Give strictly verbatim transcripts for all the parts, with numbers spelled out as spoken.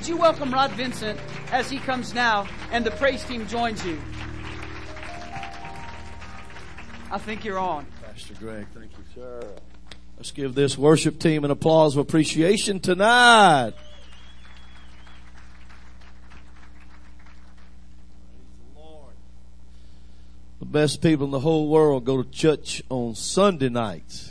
would you welcome Rod Vincent as he comes now and the praise team joins you? I think you're on. Pastor Greg, thank you, sir. Let's give this worship team an applause of appreciation tonight. The best people in the whole world go to church on Sunday nights.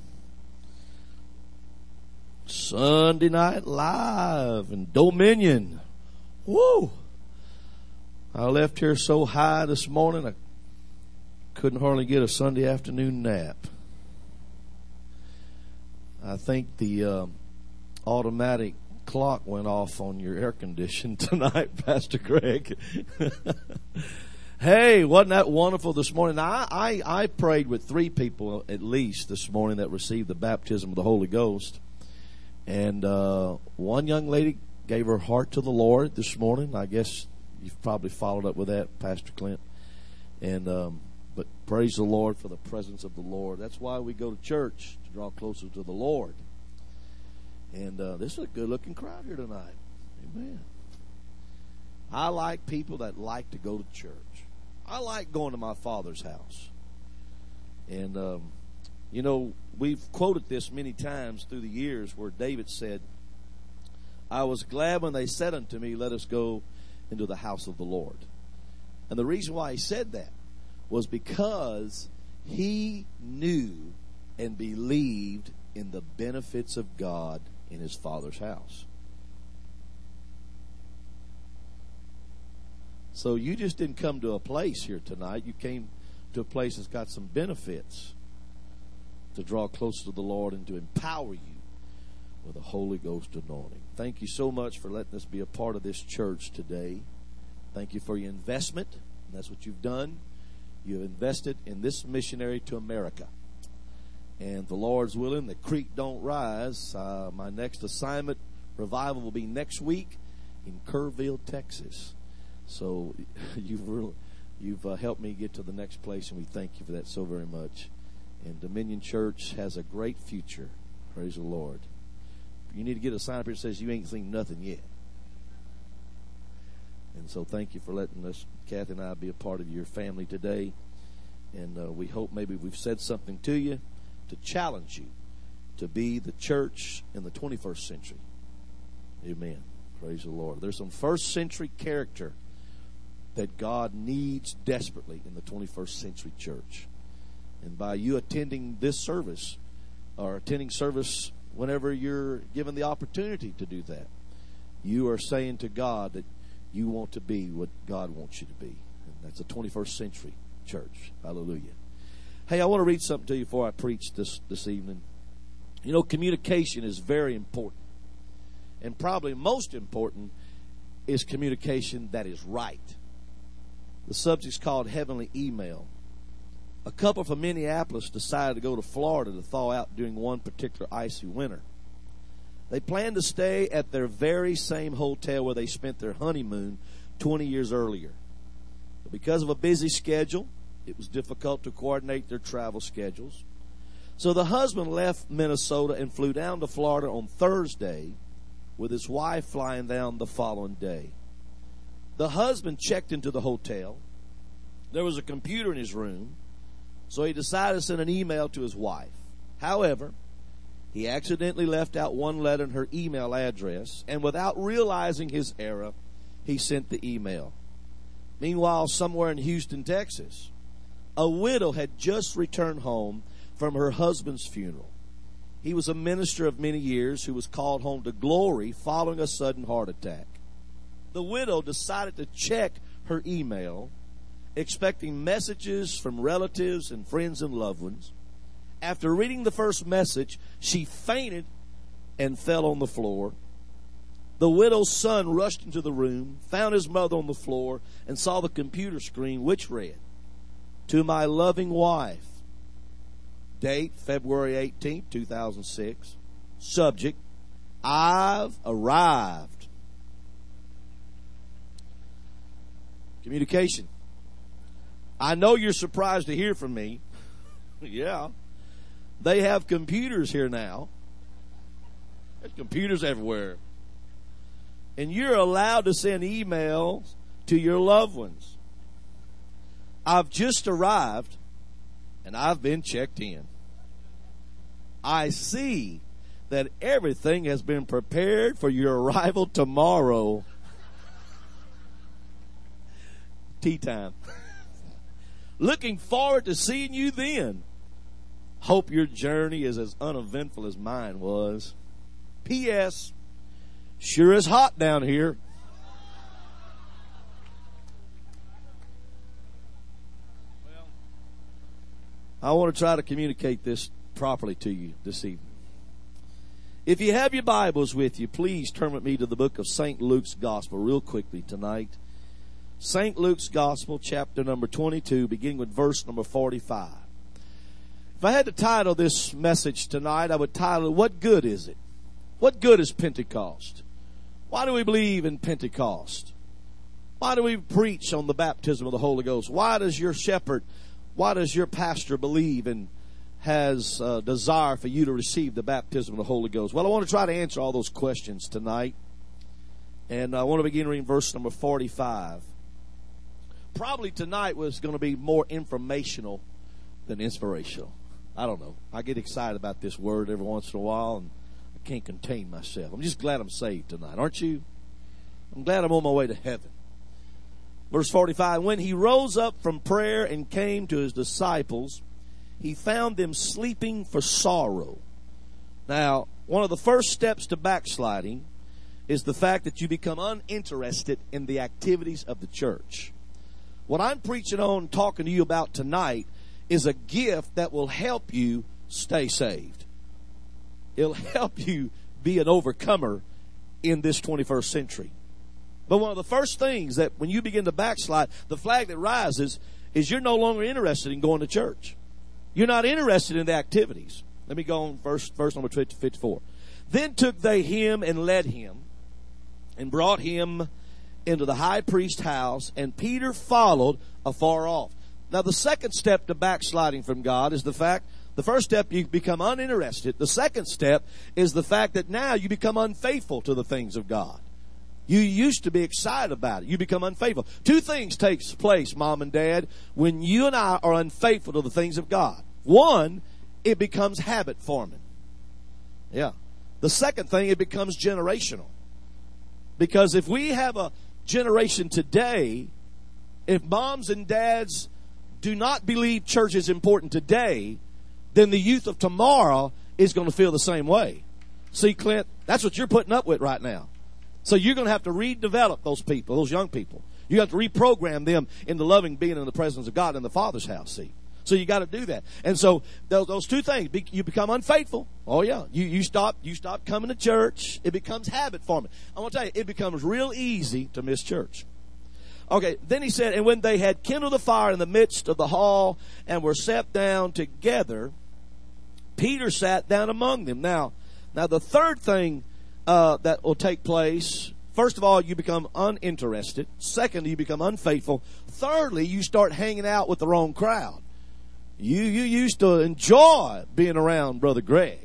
Sunday Night Live and Dominion. Woo! I left here so high this morning I couldn't hardly get a Sunday afternoon nap. I think the um, automatic clock went off on your air condition tonight, Pastor Greg. Hey, wasn't that wonderful this morning? Now, I, I, I prayed with three people at least this morning that received the baptism of the Holy Ghost. And uh, one young lady gave her heart to the Lord this morning. I guess you've probably followed up with that, Pastor Clint. And um, but praise the Lord for the presence of the Lord. That's why we go to church, to draw closer to the Lord. And uh, this is a good-looking crowd here tonight. Amen. I like people that like to go to church. I like going to my Father's house. And, um, you know, we've quoted this many times through the years where David said, I was glad when they said unto me, let us go into the house of the Lord. And the reason why he said that was because he knew and believed in the benefits of God in his Father's house. So you just didn't come to a place here tonight. You came to a place that's got some benefits to draw closer to the Lord and to empower you with a Holy Ghost anointing. Thank you so much for letting us be a part of this church today. Thank you for your investment. And that's what you've done. You've invested in this missionary to America. And the Lord's willing, the creek don't rise. Uh, my next assignment revival will be next week in Kerrville, Texas. So you've really, you've uh, helped me get to the next place, and we thank you for that so very much. And Dominion Church has a great future. Praise the Lord. You need to get a sign up here that says you ain't seen nothing yet. And so thank you for letting us, Kathy and I, be a part of your family today. And uh, we hope maybe we've said something to you to challenge you to be the church in the twenty-first century. Amen. Praise the Lord. There's some first century character that God needs desperately in the twenty-first century church. And by you attending this service, or attending service whenever you're given the opportunity to do that, you are saying to God that you want to be what God wants you to be. And that's a twenty-first century church. Hallelujah. Hey, I want to read something to you before I preach this, this evening. You know, communication is very important. And probably most important is communication that is right. The subject's called Heavenly Email. A couple from Minneapolis decided to go to Florida to thaw out during one particular icy winter. They planned to stay at their very same hotel where they spent their honeymoon twenty years earlier. But because of a busy schedule, it was difficult to coordinate their travel schedules. So the husband left Minnesota and flew down to Florida on Thursday, with his wife flying down the following day. The husband checked into the hotel. There was a computer in his room, so he decided to send an email to his wife. However, he accidentally left out one letter in her email address, and without realizing his error, he sent the email. Meanwhile, somewhere in Houston, Texas, a widow had just returned home from her husband's funeral. He was a minister of many years who was called home to glory following a sudden heart attack. The widow decided to check her email, expecting messages from relatives and friends and loved ones. After reading the first message, she fainted and fell on the floor. The widow's son rushed into the room, found his mother on the floor, and saw the computer screen, which read, "To my loving wife." Date, February eighteenth, two thousand six. Subject, I've arrived. Communication. I know you're surprised to hear from me. Yeah. They have computers here now. There's computers everywhere. and you're allowed to send emails to your loved ones. I've just arrived, and I've been checked in. I see that everything has been prepared for your arrival tomorrow. Tea time. Looking forward to seeing you then. Hope your journey is as uneventful as mine was. P S. Sure is hot down here. I want to try to communicate this properly to you this evening. If you have your Bibles with you, please turn with me to the book of Saint Luke's Gospel real quickly tonight. Saint Luke's Gospel, chapter number twenty-two, beginning with verse number forty-five. If I had to title this message tonight, I would title it, What Good Is It? What good is Pentecost? Why do we believe in Pentecost? Why do we preach on the baptism of the Holy Ghost? Why does your shepherd, why does your pastor believe and has a desire for you to receive the baptism of the Holy Ghost? Well, I want to try to answer all those questions tonight. And I want to begin reading verse number forty-five. Probably tonight was going to be more informational than inspirational. I don't know. I get excited about this word every once in a while, and I can't contain myself. I'm just glad I'm saved tonight, aren't you? I'm glad I'm on my way to heaven. Verse forty-five, when he rose up from prayer and came to his disciples, he found them sleeping for sorrow. Now, one of the first steps to backsliding is the fact that you become uninterested in the activities of the church. What I'm preaching on, talking to you about tonight, is a gift that will help you stay saved. It'll help you be an overcomer in this twenty-first century. But one of the first things that when you begin to backslide, the flag that rises is you're no longer interested in going to church. You're not interested in the activities. Let me go on verse, verse number fifty-four. Then took they him and led him and brought him into the high priest's house, and Peter followed afar off. Now, the second step to backsliding from God is the fact, the first step, you become uninterested. The second step is the fact that now you become unfaithful to the things of God. You used to be excited about it. You become unfaithful. Two things takes place, Mom and Dad, when you and I are unfaithful to the things of God. One, it becomes habit forming. Yeah. The second thing, it becomes generational. Because if we have a generation today, if moms and dads do not believe church is important today, then the youth of tomorrow is going to feel the same way. See, Clint, that's what you're putting up with right now. So you're going to have to redevelop those people, those young people. You have to reprogram them into loving being in the presence of God in the Father's house, see. So you got to do that. And so those, those two things, you become unfaithful. Oh yeah. You, you stop, you stop coming to church. It becomes habit forming. I want to tell you, it becomes real easy to miss church. Okay. Then he said, and when they had kindled a fire in the midst of the hall and were sat down together, Peter sat down among them. Now, now the third thing, uh, that will take place, first of all, you become uninterested. Secondly, you become unfaithful. Thirdly, you start hanging out with the wrong crowd. You, you used to enjoy being around Brother Greg.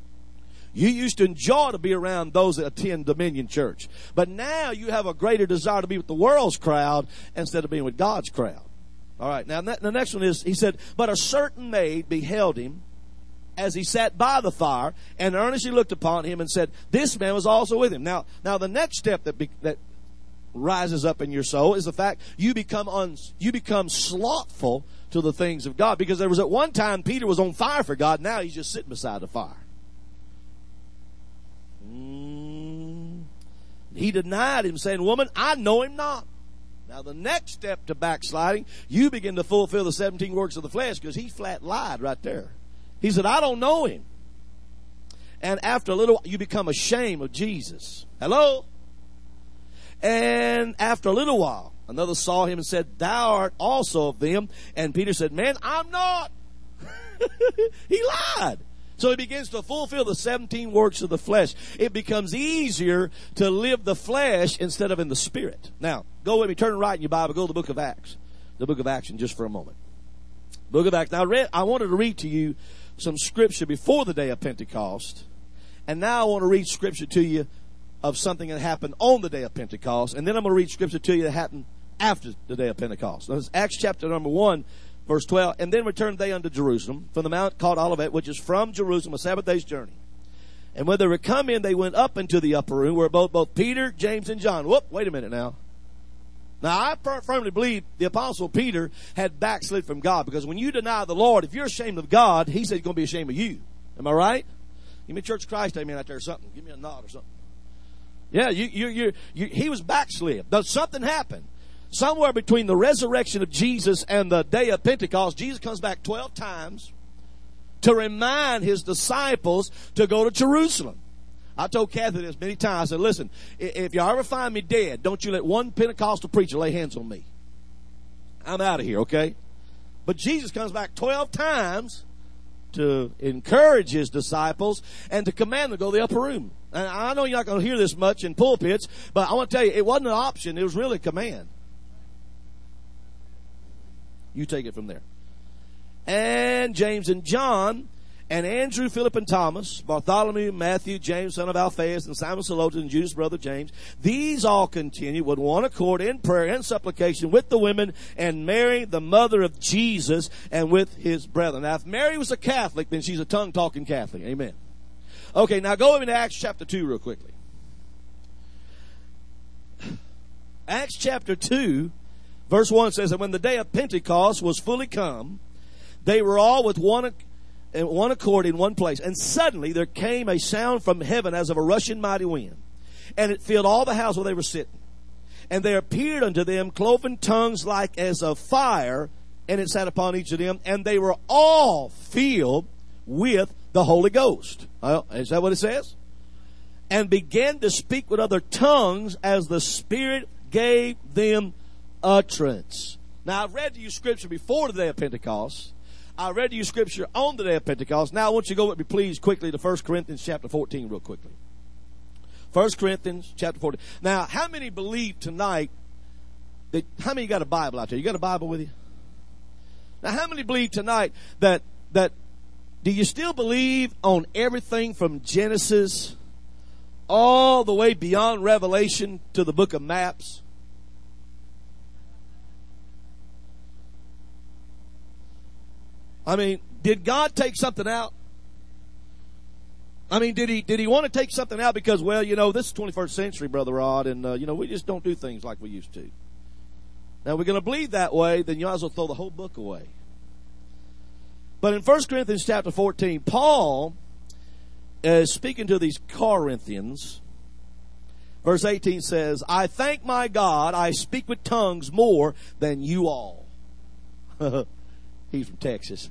You used to enjoy to be around those that attend Dominion Church. But now you have a greater desire to be with the world's crowd instead of being with God's crowd. All right. Now, the next one is, he said, but a certain maid beheld him as he sat by the fire and earnestly looked upon him and said, this man was also with him. Now, now the next step that, be, that rises up in your soul is the fact you become un, you become slothful to the things of God. Because there was at one time Peter was on fire for God. Now he's just sitting beside the fire. Mm. He denied him, saying, woman, I know him not. Now the next step to backsliding, you begin to fulfill the seventeen works of the flesh, because he flat lied right there. He said, I don't know him. And after a little, you become ashamed of Jesus. Hello? And after a little while, another saw him and said, thou art also of them. And Peter said, man, I'm not. He lied. So he begins to fulfill the seventeen works of the flesh. It becomes easier to live the flesh instead of in the spirit. Now, go with me. Turn right in your Bible. Go to the book of Acts. The book of Acts just for a moment. Book of Acts. Now, I, read, I wanted to read to you some scripture before the day of Pentecost. And now I want to read scripture to you of something that happened on the day of Pentecost. And then I'm going to read scripture to you that happened after the day of Pentecost. That's Acts chapter number one, verse twelve. And then returned they unto Jerusalem from the mount called Olivet, which is from Jerusalem, a Sabbath day's journey. And when they were come in, they went up into the upper room where both, both Peter, James, and John. Whoop, wait a minute now. Now, I firmly believe the apostle Peter had backslid from God, because when you deny the Lord, if you're ashamed of God, he said he's going to be ashamed of you. Am I right? Give me a Church of Christ amen out there or something. Give me a nod or something. Yeah, you, you, you, you, he was backslid. Now, something happened. Somewhere between the resurrection of Jesus and the day of Pentecost, Jesus comes back twelve times to remind his disciples to go to Jerusalem. I told Kathy this many times. I said, listen, if you ever find me dead, don't you let one Pentecostal preacher lay hands on me. I'm out of here, okay? But Jesus comes back twelve times to encourage his disciples and to command them to go to the upper room. And I know you're not going to hear this much in pulpits, but I want to tell you, it wasn't an option. It was really a command. You take it from there. And James and John, and Andrew, Philip, and Thomas, Bartholomew, Matthew, James, son of Alphaeus, and Simon Zelotes, and Judas, brother James. These all continued with one accord in prayer and supplication with the women, and Mary, the mother of Jesus, and with his brethren. Now, if Mary was a Catholic, then she's a tongue-talking Catholic. Amen. Okay, now go over to Acts chapter two real quickly. Acts chapter two, verse one says that when the day of Pentecost was fully come, they were all with one in one accord in one place. And suddenly there came a sound from heaven as of a rushing mighty wind. And it filled all the house where they were sitting. And there appeared unto them cloven tongues like as of fire, and it sat upon each of them. And they were all filled with the Holy Ghost. Well, is that what it says? And began to speak with other tongues as the Spirit gave them utterance. Now, I've read to you scripture before the day of Pentecost. I read to you scripture on the day of Pentecost. Now I want you to go with me, please, quickly to First Corinthians chapter fourteen real quickly. First Corinthians chapter fourteen. Now, how many believe tonight that, how many got a Bible out there? You got a Bible with you? Now, how many believe tonight that, that, do you still believe on everything from Genesis all the way beyond Revelation to the book of maps? I mean, did God take something out? I mean, did he, did he want to take something out because, well, you know, this is twenty-first century, Brother Rod, and, uh, you know, we just don't do things like we used to. Now, we're going to believe that way, then you might as well throw the whole book away. But in First Corinthians chapter fourteen, Paul is speaking to these Corinthians. Verse eighteen says, I thank my God, I speak with tongues more than you all. He's from Texas.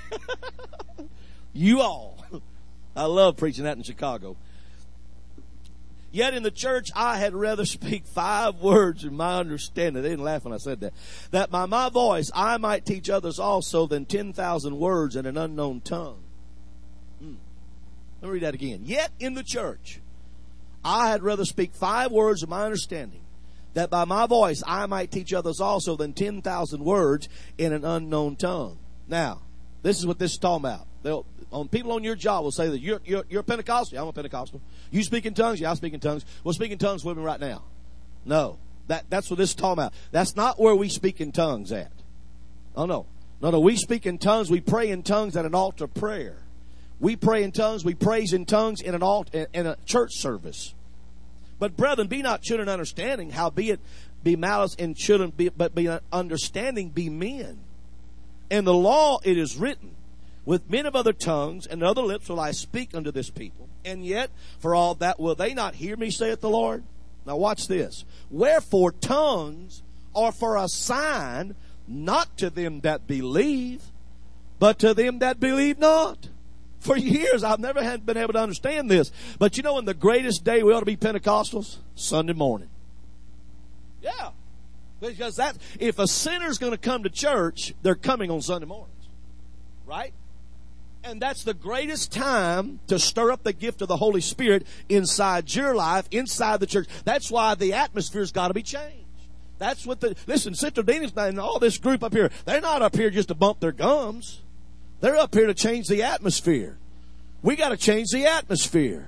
You all. I love preaching that in Chicago. Yet in the church I had rather speak five words in my understanding. They didn't laugh when I said that. That by my voice I might teach others also than ten thousand words in an unknown tongue. Hmm. Let me read that again. Yet in the church I had rather speak five words of my understanding, that by my voice I might teach others also than ten thousand words in an unknown tongue. Now, this is what this is talking about. They'll, on people on your job will say that you're, you're, you're a Pentecostal. Yeah, I'm a Pentecostal. You speak in tongues? Yeah, I speak in tongues. Well, speak in tongues with me right now. No. That, that's what this is talking about. That's not where we speak in tongues at. Oh, no. No, no. We speak in tongues. We pray in tongues at an altar prayer. We pray in tongues. We praise in tongues in an altar, in a church service. But brethren, be not children understanding, howbeit be malice and children, be, but be understanding be men. In the law it is written, with men of other tongues and other lips will I speak unto this people. And yet, for all that, will they not hear me, saith the Lord? Now watch this. Wherefore tongues are for a sign, not to them that believe, but to them that believe not. For years, I've never had been able to understand this. But you know when the greatest day we ought to be Pentecostals? Sunday morning. Yeah. Because that, if a sinner's going to come to church, they're coming on Sunday mornings. Right? And that's the greatest time to stir up the gift of the Holy Spirit inside your life, inside the church. That's why the atmosphere's got to be changed. That's what the, listen, Sister Dina's and all this group up here, they're not up here just to bump their gums. They're up here to change the atmosphere. We got to change the atmosphere.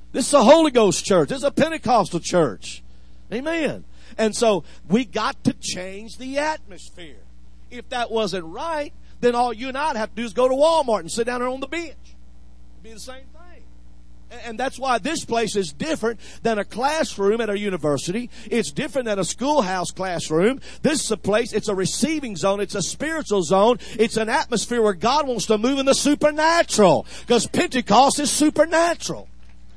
This is a Holy Ghost church. This is a Pentecostal church. Amen. And so we got to change the atmosphere. If that wasn't right, then all you and I'd have to do is go to Walmart and sit down there on the bench. It'd be the same thing. And that's why this place is different than a classroom at a university. It's different than a schoolhouse classroom. This is a place, it's a receiving zone. It's a spiritual zone. It's an atmosphere where God wants to move in the supernatural. Because Pentecost is supernatural.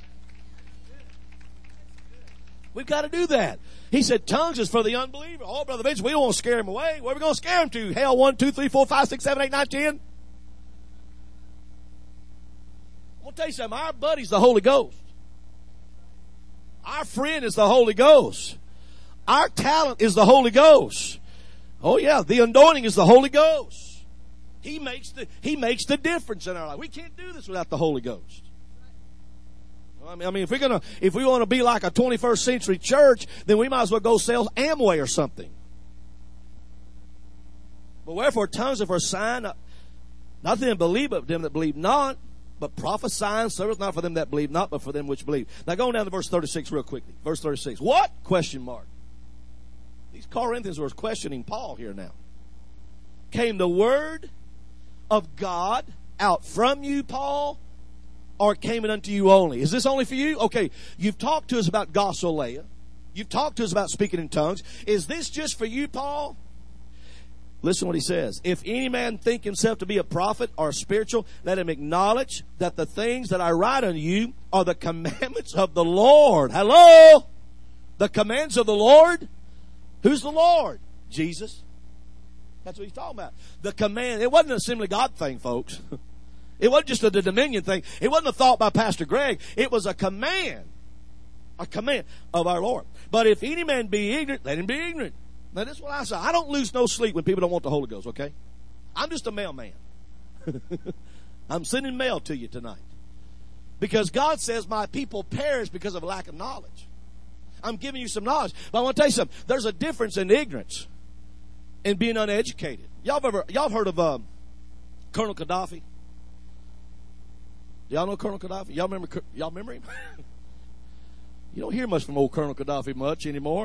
We've got to do that. He said tongues is for the unbeliever. Oh, Brother Vince, we don't want to scare him away. Where are we going to scare him to? Hell, one, two, three, four, five, six, seven, eight, nine, ten. I'm going to tell you something. Our buddy's the Holy Ghost. Our friend is the Holy Ghost. Our talent is the Holy Ghost. Oh yeah, the anointing is the Holy Ghost. He makes the, he makes the difference in our life. We can't do this without the Holy Ghost. I mean, I mean, if we're gonna, if we want to be like a twenty-first century church, then we might as well go sell Amway or something. But wherefore tongues are for a sign, not, not them that believe, but them that believe not. But prophesying serveth not for them that believe not, but for them which believe. Now go down to verse thirty-six real quickly. Verse thirty-six. What? Question mark. These Corinthians were questioning Paul here now. Came the word of God out from you, Paul, or came it unto you only? Is this only for you? Okay, you've talked to us about glossolalia. You've talked to us about speaking in tongues. Is this just for you, Paul? Listen what he says. If any man think himself to be a prophet or a spiritual, let him acknowledge that the things that I write unto you are the commandments of the Lord. Hello? The commands of the Lord? Who's the Lord? Jesus. That's what he's talking about. The command. It wasn't a Assembly God thing, folks. It wasn't just a dominion thing. It wasn't a thought by Pastor Greg. It was a command. A command of our Lord. But if any man be ignorant, let him be ignorant. Now, this is what I say. I don't lose no sleep when people don't want the Holy Ghost, okay? I'm just a mailman. I'm sending mail to you tonight. Because God says my people perish because of a lack of knowledge. I'm giving you some knowledge. But I want to tell you something. There's a difference in ignorance and being uneducated. Y'all have ever, y'all have heard of um, Colonel Gaddafi? Y'all know Colonel Gaddafi? Y'all remember, y'all remember him? You don't hear much from old Colonel Gaddafi much anymore.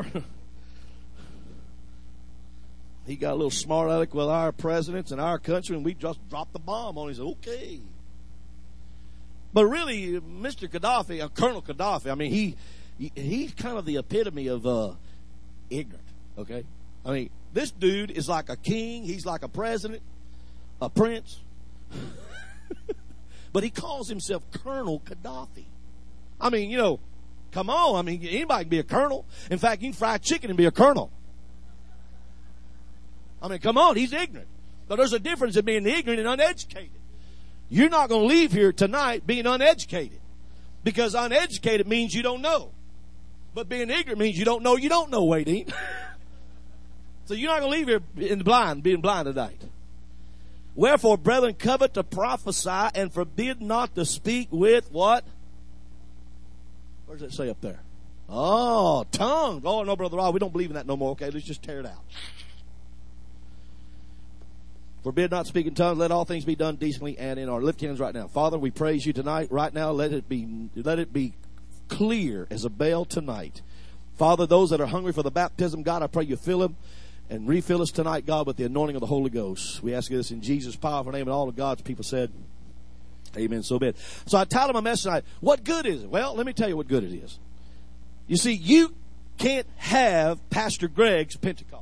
He got a little smart aleck with our presidents and our country, and we just dropped the bomb on him. He said, okay. But really, Mister Gaddafi, uh, Colonel Gaddafi, I mean, he, he he's kind of the epitome of uh, ignorant, okay? I mean, this dude is like a king. He's like a president, a prince. But he calls himself Colonel Gaddafi. I mean, you know, come on. I mean, anybody can be a colonel. In fact, you can fry chicken and be a colonel. I mean, come on, he's ignorant. But there's a difference in being ignorant and uneducated. You're not going to leave here tonight being uneducated. Because uneducated means you don't know. But being ignorant means you don't know you don't know, Wade. So you're not going to leave here in the blind, being blind tonight. Wherefore, brethren, covet to prophesy and forbid not to speak with what? Where does it say up there? Oh, tongues. Oh, no, Brother Rod, we don't believe in that no more. Okay, let's just tear it out. Forbid not to speak in tongues. Let all things be done decently and in order. Lift hands right now. Father, we praise you tonight. Right now, let it be, let it be clear as a bell tonight. Father, those that are hungry for the baptism, God, I pray you fill them and refill us tonight, God, with the anointing of the Holy Ghost. We ask you this in Jesus' powerful name, and all of God's people said, amen, so be it. So I titled my message tonight, what good is it? Well, let me tell you what good it is. You see, you can't have Pastor Greg's Pentecost.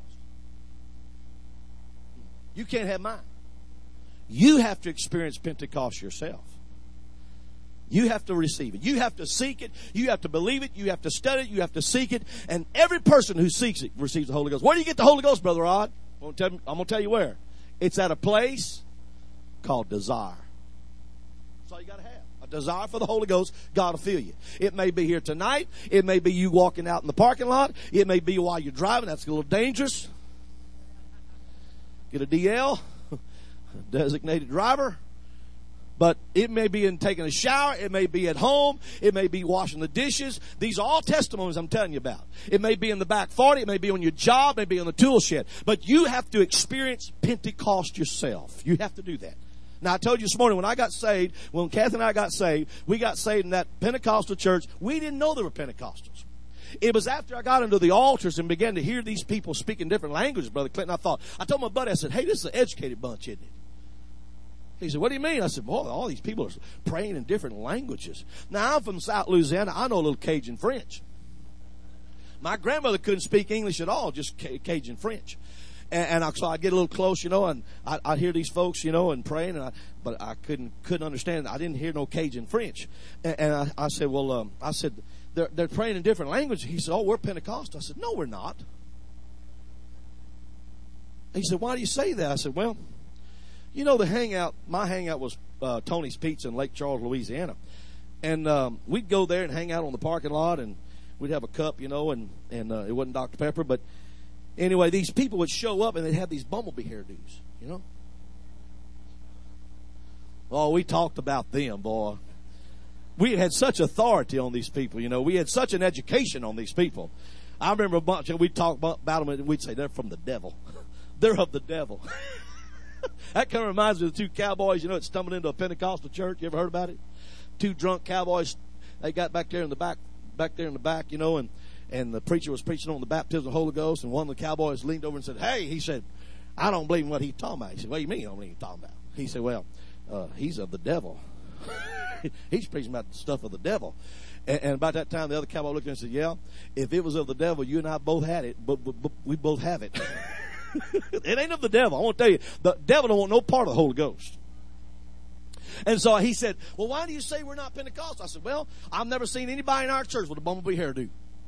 You can't have mine. You have to experience Pentecost yourself. You have to receive it. You have to seek it. You have to believe it. You have to study it. You have to seek it. And every person who seeks it receives the Holy Ghost. Where do you get the Holy Ghost, Brother Rod? I'm going to tell you where. It's at a place called desire. That's all you got to have. A desire for the Holy Ghost. God will fill you. It may be here tonight. It may be you walking out in the parking lot. It may be while you're driving. That's a little dangerous. Get a D L, designated driver. But it may be in taking a shower. It may be at home. It may be washing the dishes. These are all testimonies I'm telling you about. It may be in the back forty. It may be on your job. It may be on the tool shed. But you have to experience Pentecost yourself. You have to do that. Now, I told you this morning, when I got saved, when Kathy and I got saved, we got saved in that Pentecostal church. We didn't know there were Pentecostals. It was after I got into the altars and began to hear these people speaking different languages, Brother Clinton, I thought, I told my buddy, I said, hey, this is an educated bunch, isn't it? He said, what do you mean? I said, boy, all these people are praying in different languages. Now, I'm from South Louisiana. I know a little Cajun French. My grandmother couldn't speak English at all, just Cajun French. And, and I, so I get a little close, you know, and I, I hear these folks, you know, and praying, and I, but I couldn't couldn't understand. I didn't hear no Cajun French. And, and I, I said, well, um, I said, they're, they're praying in different languages. He said, oh, we're Pentecostal. I said, no, we're not. He said, why do you say that? I said, well, you know, the hangout, my hangout was uh, Tony's Pizza in Lake Charles, Louisiana. And um, we'd go there and hang out on the parking lot, and we'd have a cup, you know, and, and uh, it wasn't Doctor Pepper. But anyway, these people would show up, and they'd have these bumblebee hairdos, you know. Oh, we talked about them, boy. We had had such authority on these people, you know. We had such an education on these people. I remember a bunch, and we'd talk about them, and we'd say, they're from the devil. They're of the devil. That kind of reminds me of the two cowboys, you know, that stumbled into a Pentecostal church. You ever heard about it? Two drunk cowboys. They got back there in the back, back there in the back, you know, and, and the preacher was preaching on the baptism of the Holy Ghost, and one of the cowboys leaned over and said, hey, he said, I don't believe in what he's talking about. He said, what do you mean you don't believe in what he's talking about? He said, well, uh, he's of the devil. He's preaching about the stuff of the devil. And, and about that time, the other cowboy looked at him and said, yeah, if it was of the devil, you and I both had it, but, but, but we both have it. It ain't of the devil. I want to tell you, the devil don't want no part of the Holy Ghost. And so he said, well, why do you say we're not Pentecostal? I said, well, I've never seen anybody in our church with a bumblebee hairdo.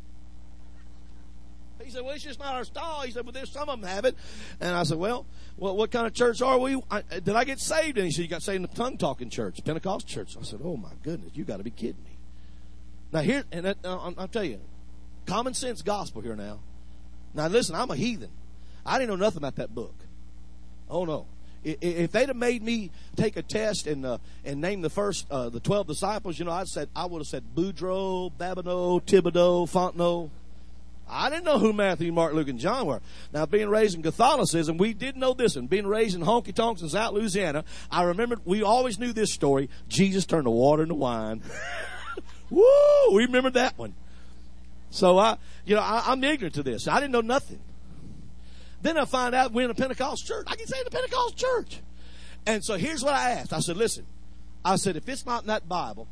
He said, well, it's just not our style. He said, well, there's some of them have it. And I said, well, what, what kind of church are we? I, did I get saved? And he said, you got saved in the tongue-talking church, Pentecostal church. I said, oh, my goodness, you got to be kidding me. Now, here, and that, uh, I'll tell you, common sense gospel here now. Now, listen, I'm a heathen. I didn't know nothing about that book. Oh, no. If they'd have made me take a test and uh, and name the first, uh, the twelve disciples, you know, I'd said, I would have said Boudreaux, Babineau, Thibodeau, Fontenot. I didn't know who Matthew, Mark, Luke, and John were. Now, being raised in Catholicism, we did know this. And being raised in honky-tonks in South Louisiana, I remember we always knew this story. Jesus turned the water into wine. Woo! We remembered that one. So, I, you know, I, I'm ignorant to this. I didn't know nothing. Then I find out we're in a Pentecostal church. I can say in a Pentecostal church. And so here's what I asked. I said, listen, I said, if it's not in that Bible,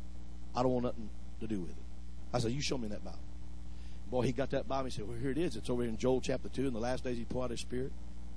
I don't want nothing to do with it. I said, you show me that Bible. Boy, he got that Bible. He said, well, here it is. It's over in Joel chapter two. In the last days, he poured out his Spirit.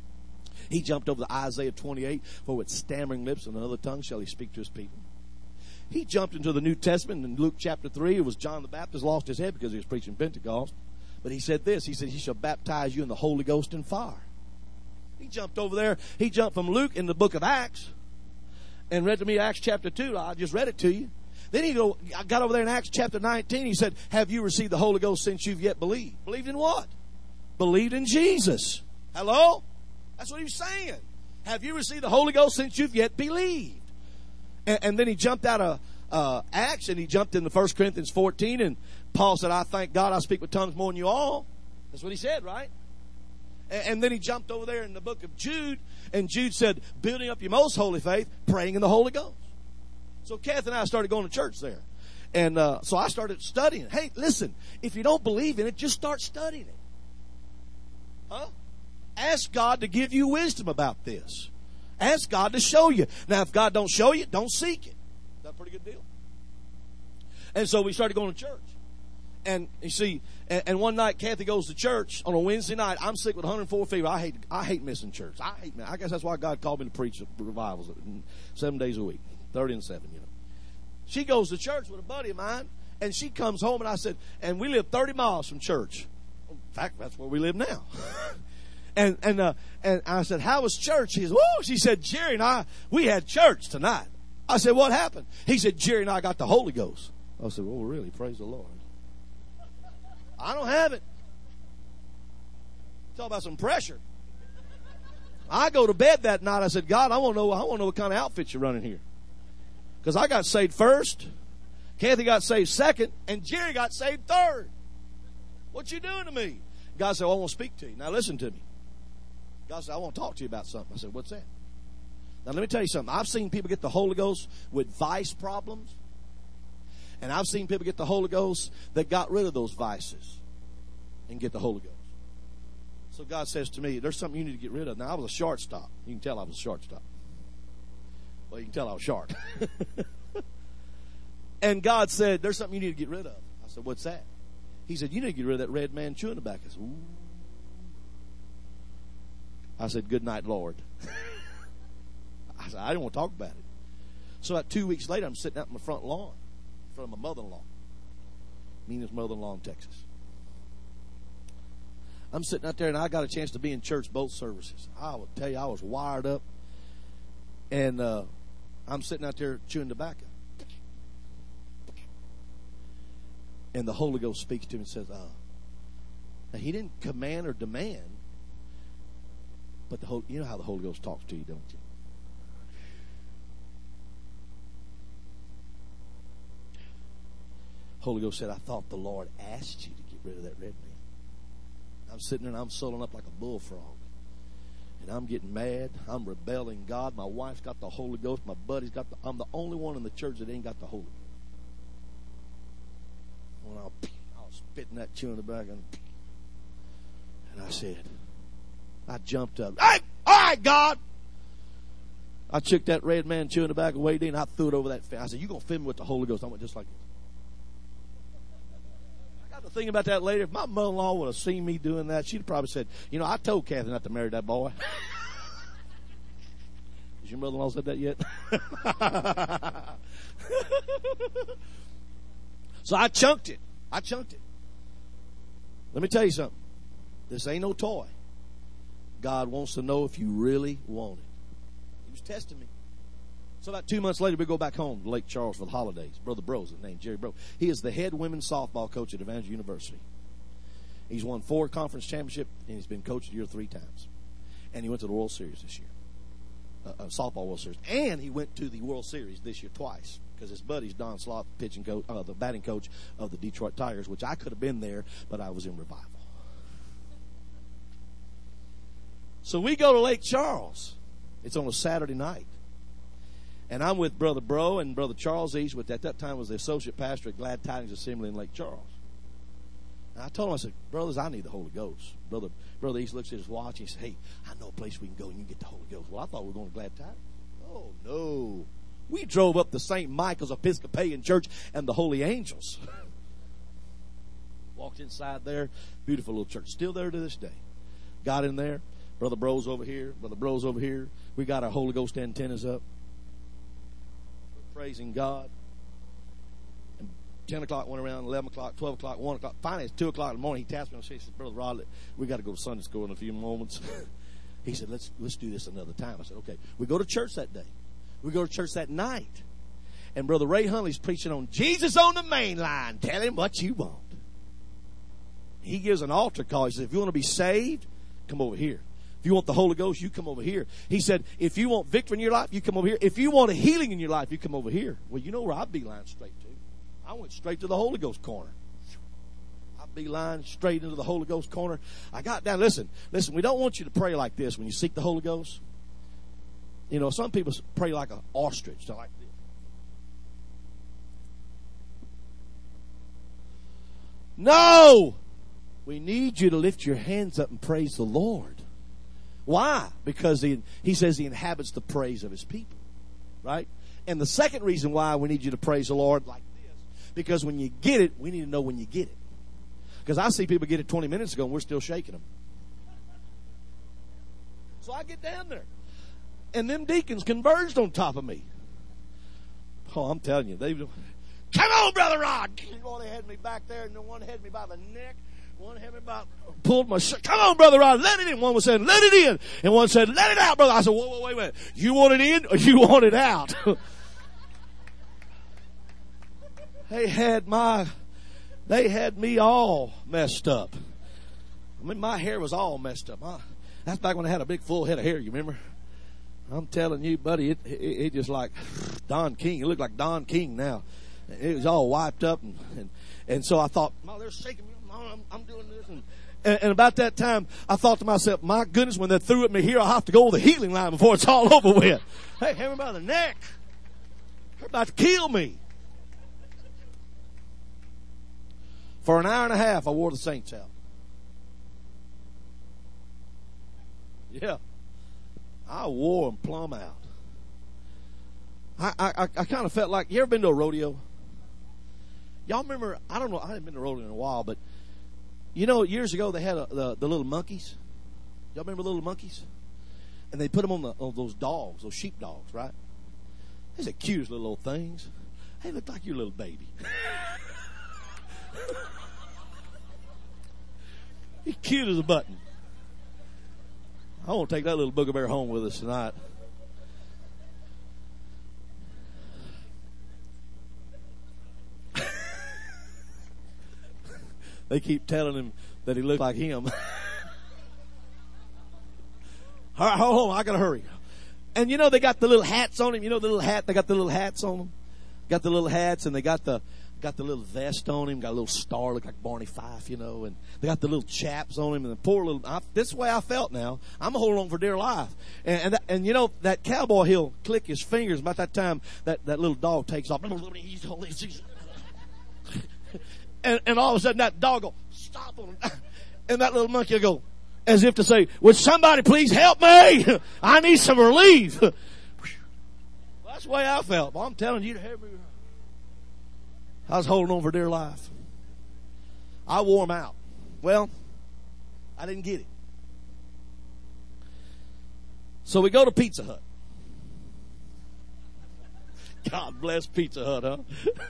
He jumped over to Isaiah twenty-eight. For with stammering lips and another tongue shall he speak to his people. He jumped into the New Testament. In Luke chapter three, it was John the Baptist lost his head because he was preaching Pentecost. But he said this. He said, he shall baptize you in the Holy Ghost and fire. He jumped over there. He jumped from Luke in the book of Acts and read to me Acts chapter two. I just read it to you. Then he go, I got over there in Acts chapter nineteen. He said, have you received the Holy Ghost since you've yet believed? Believed in what? Believed in Jesus. Hello? That's what he was saying. Have you received the Holy Ghost since you've yet believed? And, and then he jumped out of uh, Acts and he jumped into First Corinthians fourteen, and Paul said, I thank God I speak with tongues more than you all. That's what he said, right? And, and then he jumped over there in the book of Jude, and Jude said, building up your most holy faith, praying in the Holy Ghost. So Kath and I started going to church there. And uh, so I started studying. Hey, listen, if you don't believe in it, just start studying it. Huh? Ask God to give you wisdom about this. Ask God to show you. Now, if God don't show you, don't seek it. That's a pretty good deal. And so we started going to church. And you see, and, and one night Kathy goes to church on a Wednesday night. I'm sick with one hundred four fever. I hate, I hate missing church. I hate. I guess that's why God called me to preach revivals seven days a week, thirty and seven. You know. She goes to church with a buddy of mine, and she comes home, and I said, and we live thirty miles from church. In fact, that's where we live now. and and uh, and I said, how was church? She said, whoa. She said, Jerry and I, we had church tonight. I said, what happened? He said, Jerry and I got the Holy Ghost. I said, well, really? Praise the Lord. I don't have it. Talk about some pressure. I go to bed that night. I said, God, I want to know. I want to know what kind of outfit you're running here, because I got saved first, Kathy got saved second, and Jerry got saved third. What you doing to me? God said, well, I want to speak to you. Now listen to me. God said, I want to talk to you about something. I said, what's that? Now, let me tell you something. I've seen people get the Holy Ghost with vice problems. And I've seen people get the Holy Ghost that got rid of those vices and get the Holy Ghost. So God says to me, there's something you need to get rid of. Now, I was a shortstop. You can tell I was a shortstop. Well, you can tell I was short. And God said, there's something you need to get rid of. I said, what's that? He said, you need to get rid of that red man chewing tobacco. I said, ooh. I said, good night, Lord. I said, I didn't want to talk about it. So about two weeks later, I'm sitting out in my front lawn in front of my mother-in-law. Meanest mother-in-law in Texas. I'm sitting out there, and I got a chance to be in church both services. I will tell you, I was wired up. And uh, I'm sitting out there chewing tobacco. And the Holy Ghost speaks to me and says, uh, now he didn't command or demand, but the Holy, you know how the Holy Ghost talks to you, don't you? Holy Ghost said, I thought the Lord asked you to get rid of that red man. I'm sitting there and I'm sulling up like a bullfrog. And I'm getting mad. I'm rebelling God. My wife's got the Holy Ghost. My buddy's got the, I'm the only one in the church that ain't got the Holy Ghost. When I, I was spitting that chewing tobacco, and, and I said, I jumped up. Hey, all right, God. I took that red man chewing tobacco away, and I threw it over that fence. I said, you going to fill me with the Holy Ghost? I went just like this. I got to think about that later. If my mother-in-law would have seen me doing that, she'd have probably said, you know, I told Kathy not to marry that boy. Has your mother-in-law said that yet? So I chunked it. I chunked it. Let me tell you something. This ain't no toy. God wants to know if you really want it. He was testing me. So about two months later, we go back home to Lake Charles for the holidays. Brother Bro's his name, Jerry Bro. He is the head women's softball coach at Evangel University. He's won four conference championships, and he's been coach of the year three times. And he went to the World Series this year. Uh, uh, softball World Series. And he went to the World Series this year twice. Because his buddy's Don Sloth, pitching coach, uh, the batting coach of the Detroit Tigers, which I could have been there, but I was in revival. So we go to Lake Charles. It's on a Saturday night. And I'm with Brother Bro and Brother Charles East, which at that time was the associate pastor at Glad Tidings Assembly in Lake Charles. And I told him, I said, brothers, I need the Holy Ghost. Brother Brother East looks at his watch and he said, hey, I know a place we can go and you can get the Holy Ghost. Well, I thought we were going to Glad Tidings. Oh, no. We drove up to Saint Michael's Episcopalian Church and the Holy Angels. Walked inside there. Beautiful little church. Still there to this day. Got in there. Brother Bro's over here. Brother Bro's over here. We got our Holy Ghost antennas up. We're praising God. And ten o'clock went around, eleven o'clock, twelve o'clock, one o'clock. Finally, it's two o'clock in the morning. He taps me on the shoulder. He says, Brother Rod, we got to go to Sunday school in a few moments. He said, let's, let's do this another time. I said, okay. We go to church that day. We go to church that night. And Brother Ray Huntley's preaching on Jesus on the main line. Tell him what you want. He gives an altar call. He says, if you want to be saved, come over here. If you want the Holy Ghost, you come over here. He said, if you want victory in your life, you come over here. If you want a healing in your life, you come over here. Well, you know where I beeline straight to. I went straight to the Holy Ghost corner. I beeline straight into the Holy Ghost corner. I got down. Listen, listen, we don't want you to pray like this when you seek the Holy Ghost. You know, some people pray like an ostrich. They're like this. No! We need you to lift your hands up and praise the Lord. Why? Because he, he says he inhabits the praise of his people. Right? And the second reason why we need you to praise the Lord like this, because when you get it, we need to know when you get it. Because I see people get it twenty minutes ago and we're still shaking them. So I get down there. And them deacons converged on top of me. Oh, I'm telling you, they come on, Brother Rod. One had me back there, and the one had me by the neck. One had me by pulled my shirt. Come on, Brother Rod, let it in. One was saying, let it in, and one said, let it out, brother. I said, whoa, whoa, wait a minute. You want it in, or you want it out? They had my, they had me all messed up. I mean, my hair was all messed up. My, that's back when I had a big full head of hair. You remember? I'm telling you, buddy, it, it, it just like Don King. It looked like Don King now. It was all wiped up. And, and, and so I thought, oh, they're shaking me. I'm, I'm doing this. And, And, and about that time, I thought to myself, my goodness, when they threw at me here, I'll have to go to the healing line before it's all over with. Hey, have me by the neck. They're about to kill me. For an hour and a half, I wore the saints out. Yeah. I wore them plumb out. I, I, I kind of felt like, you ever been to a rodeo? Y'all remember, I don't know, I haven't been to a rodeo in a while, but you know, years ago they had a, the, the little monkeys. Y'all remember the little monkeys? And they put them on, the, on those dogs, those sheep dogs, right? They're the cutest little old things. They look like your little baby. He's cute as a button. I want to take that little booger bear home with us tonight. They keep telling him that he looks like him. All right, hold on, I gotta hurry. And you know they got the little hats on him. You know the little hat. They got the little hats on them. Got the little hats, and they got the got the little vest on him. Got a little star, look like Barney Fife, you know. And they got the little chaps on him, and the poor little. I, this is the way I felt now. I'm holding on for dear life. And and, that, and you know that cowboy, he'll click his fingers. About that time, that that little dog takes off. And, and all of a sudden that dog will stop him. And that little monkey will go, as if to say, would somebody please help me? I need some relief. Well, that's the way I felt. Well, I'm telling you to help me. I was holding on for dear life. I wore them out. Well, I didn't get it. So we go to Pizza Hut. God bless Pizza Hut, huh?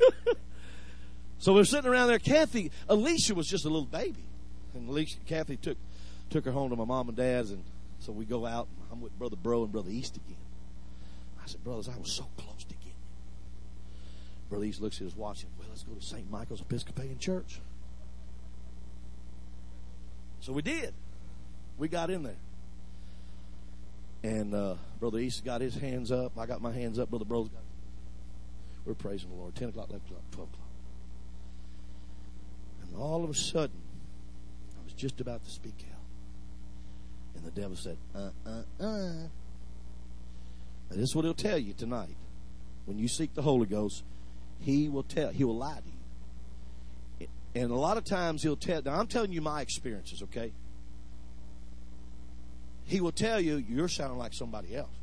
So we're sitting around there. Kathy, Alicia was just a little baby. And Alicia, Kathy took took her home to my mom and dad's. And so we go out. I'm with Brother Bro and Brother East again. I said, brothers, I was so close to getting it. Brother East looks at his watch and, well, let's go to Saint Michael's Episcopalian Church. So we did. We got in there. And uh, Brother East got his hands up. I got my hands up. Brother Bro's got it. We're praising the Lord. ten o'clock, eleven o'clock, twelve o'clock. And all of a sudden, I was just about to speak out. And the devil said, uh, uh, uh. Now, this is what he'll tell you tonight. When you seek the Holy Ghost, he will tell, he will lie to you. And a lot of times he'll tell, now I'm telling you my experiences, okay? He will tell you, you're sounding like somebody else.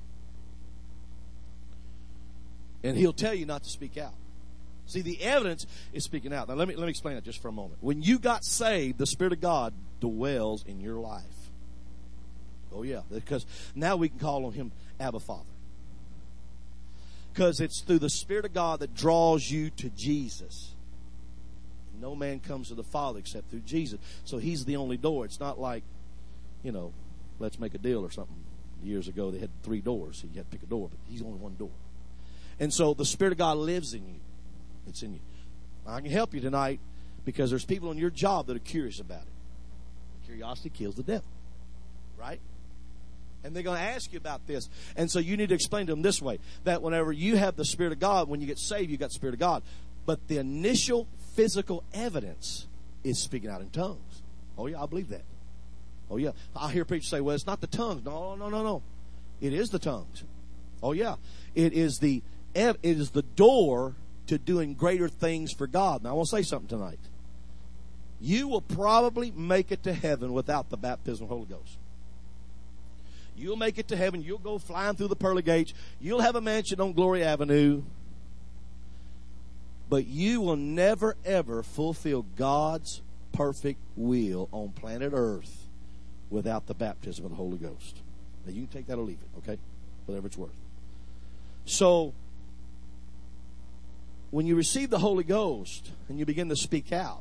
And he'll tell you not to speak out. See, the evidence is speaking out. Now, let me let me explain that just for a moment. When you got saved, the Spirit of God dwells in your life. Oh, yeah, because now we can call on him Abba Father. Because it's through the Spirit of God that draws you to Jesus. No man comes to the Father except through Jesus. So he's the only door. It's not like, you know, let's make a deal or something. Years ago, they had three doors, so you had to pick a door, but he's only one door. And so the Spirit of God lives in you. It's in you. I can help you tonight because there's people on your job that are curious about it. Curiosity kills the devil. Right? And they're going to ask you about this. And so you need to explain to them this way, that whenever you have the Spirit of God, when you get saved, you got the Spirit of God. But the initial physical evidence is speaking out in tongues. Oh, yeah, I believe that. Oh, yeah. I hear preachers say, well, it's not the tongues. No, no, no, no. It is the tongues. Oh, yeah. It is the, it is the door to doing greater things for God. Now, I want to say something tonight. You will probably make it to heaven without the baptism of the Holy Ghost. You'll make it to heaven. You'll go flying through the pearly gates. You'll have a mansion on Glory Avenue. But you will never, ever fulfill God's perfect will on planet Earth without the baptism of the Holy Ghost. Now, you can take that or leave it, okay? Whatever it's worth. So, when you receive the Holy Ghost and you begin to speak out,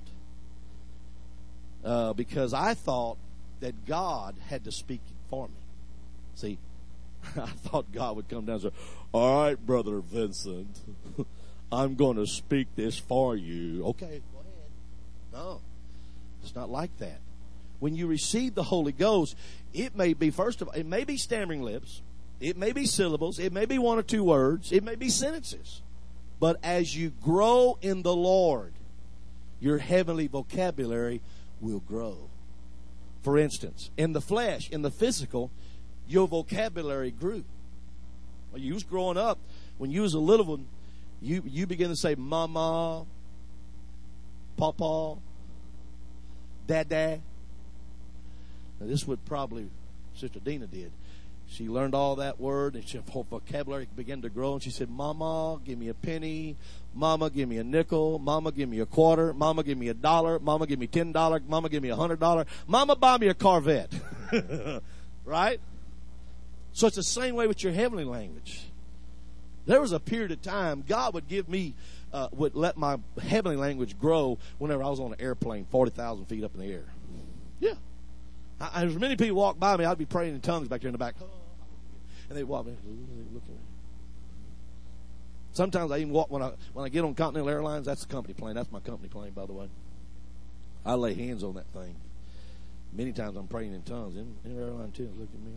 uh, because I thought that God had to speak for me. See, I thought God would come down and say, all right, Brother Vincent, I'm going to speak this for you. Okay, go ahead. No, it's not like that. When you receive the Holy Ghost, it may be, first of all, it may be stammering lips. It may be syllables. It may be one or two words. It may be sentences. But as you grow in the Lord, your heavenly vocabulary will grow. For instance, in the flesh, in the physical, your vocabulary grew. When you was growing up, when you was a little one, you, you begin to say mama, papa, dad. Now this would probably Sister Dina did. She learned all that word, and she, her vocabulary began to grow. And she said, "Mama, give me a penny. Mama, give me a nickel. Mama, give me a quarter. Mama, give me a dollar. Mama, give me ten dollars. Mama, give me a hundred dollars. Mama, buy me a Corvette." Right? So it's the same way with your heavenly language. There was a period of time God would give me, uh, would let my heavenly language grow whenever I was on an airplane forty thousand feet up in the air. Yeah. I, as many people walk by me, I'd be praying in tongues back there in the back. And they'd walk me. Look at me. Sometimes I even walk when I when I get on Continental Airlines. That's the company plane. That's my company plane, by the way. I lay hands on that thing. Many times I'm praying in tongues. In, in airline too. Look at me.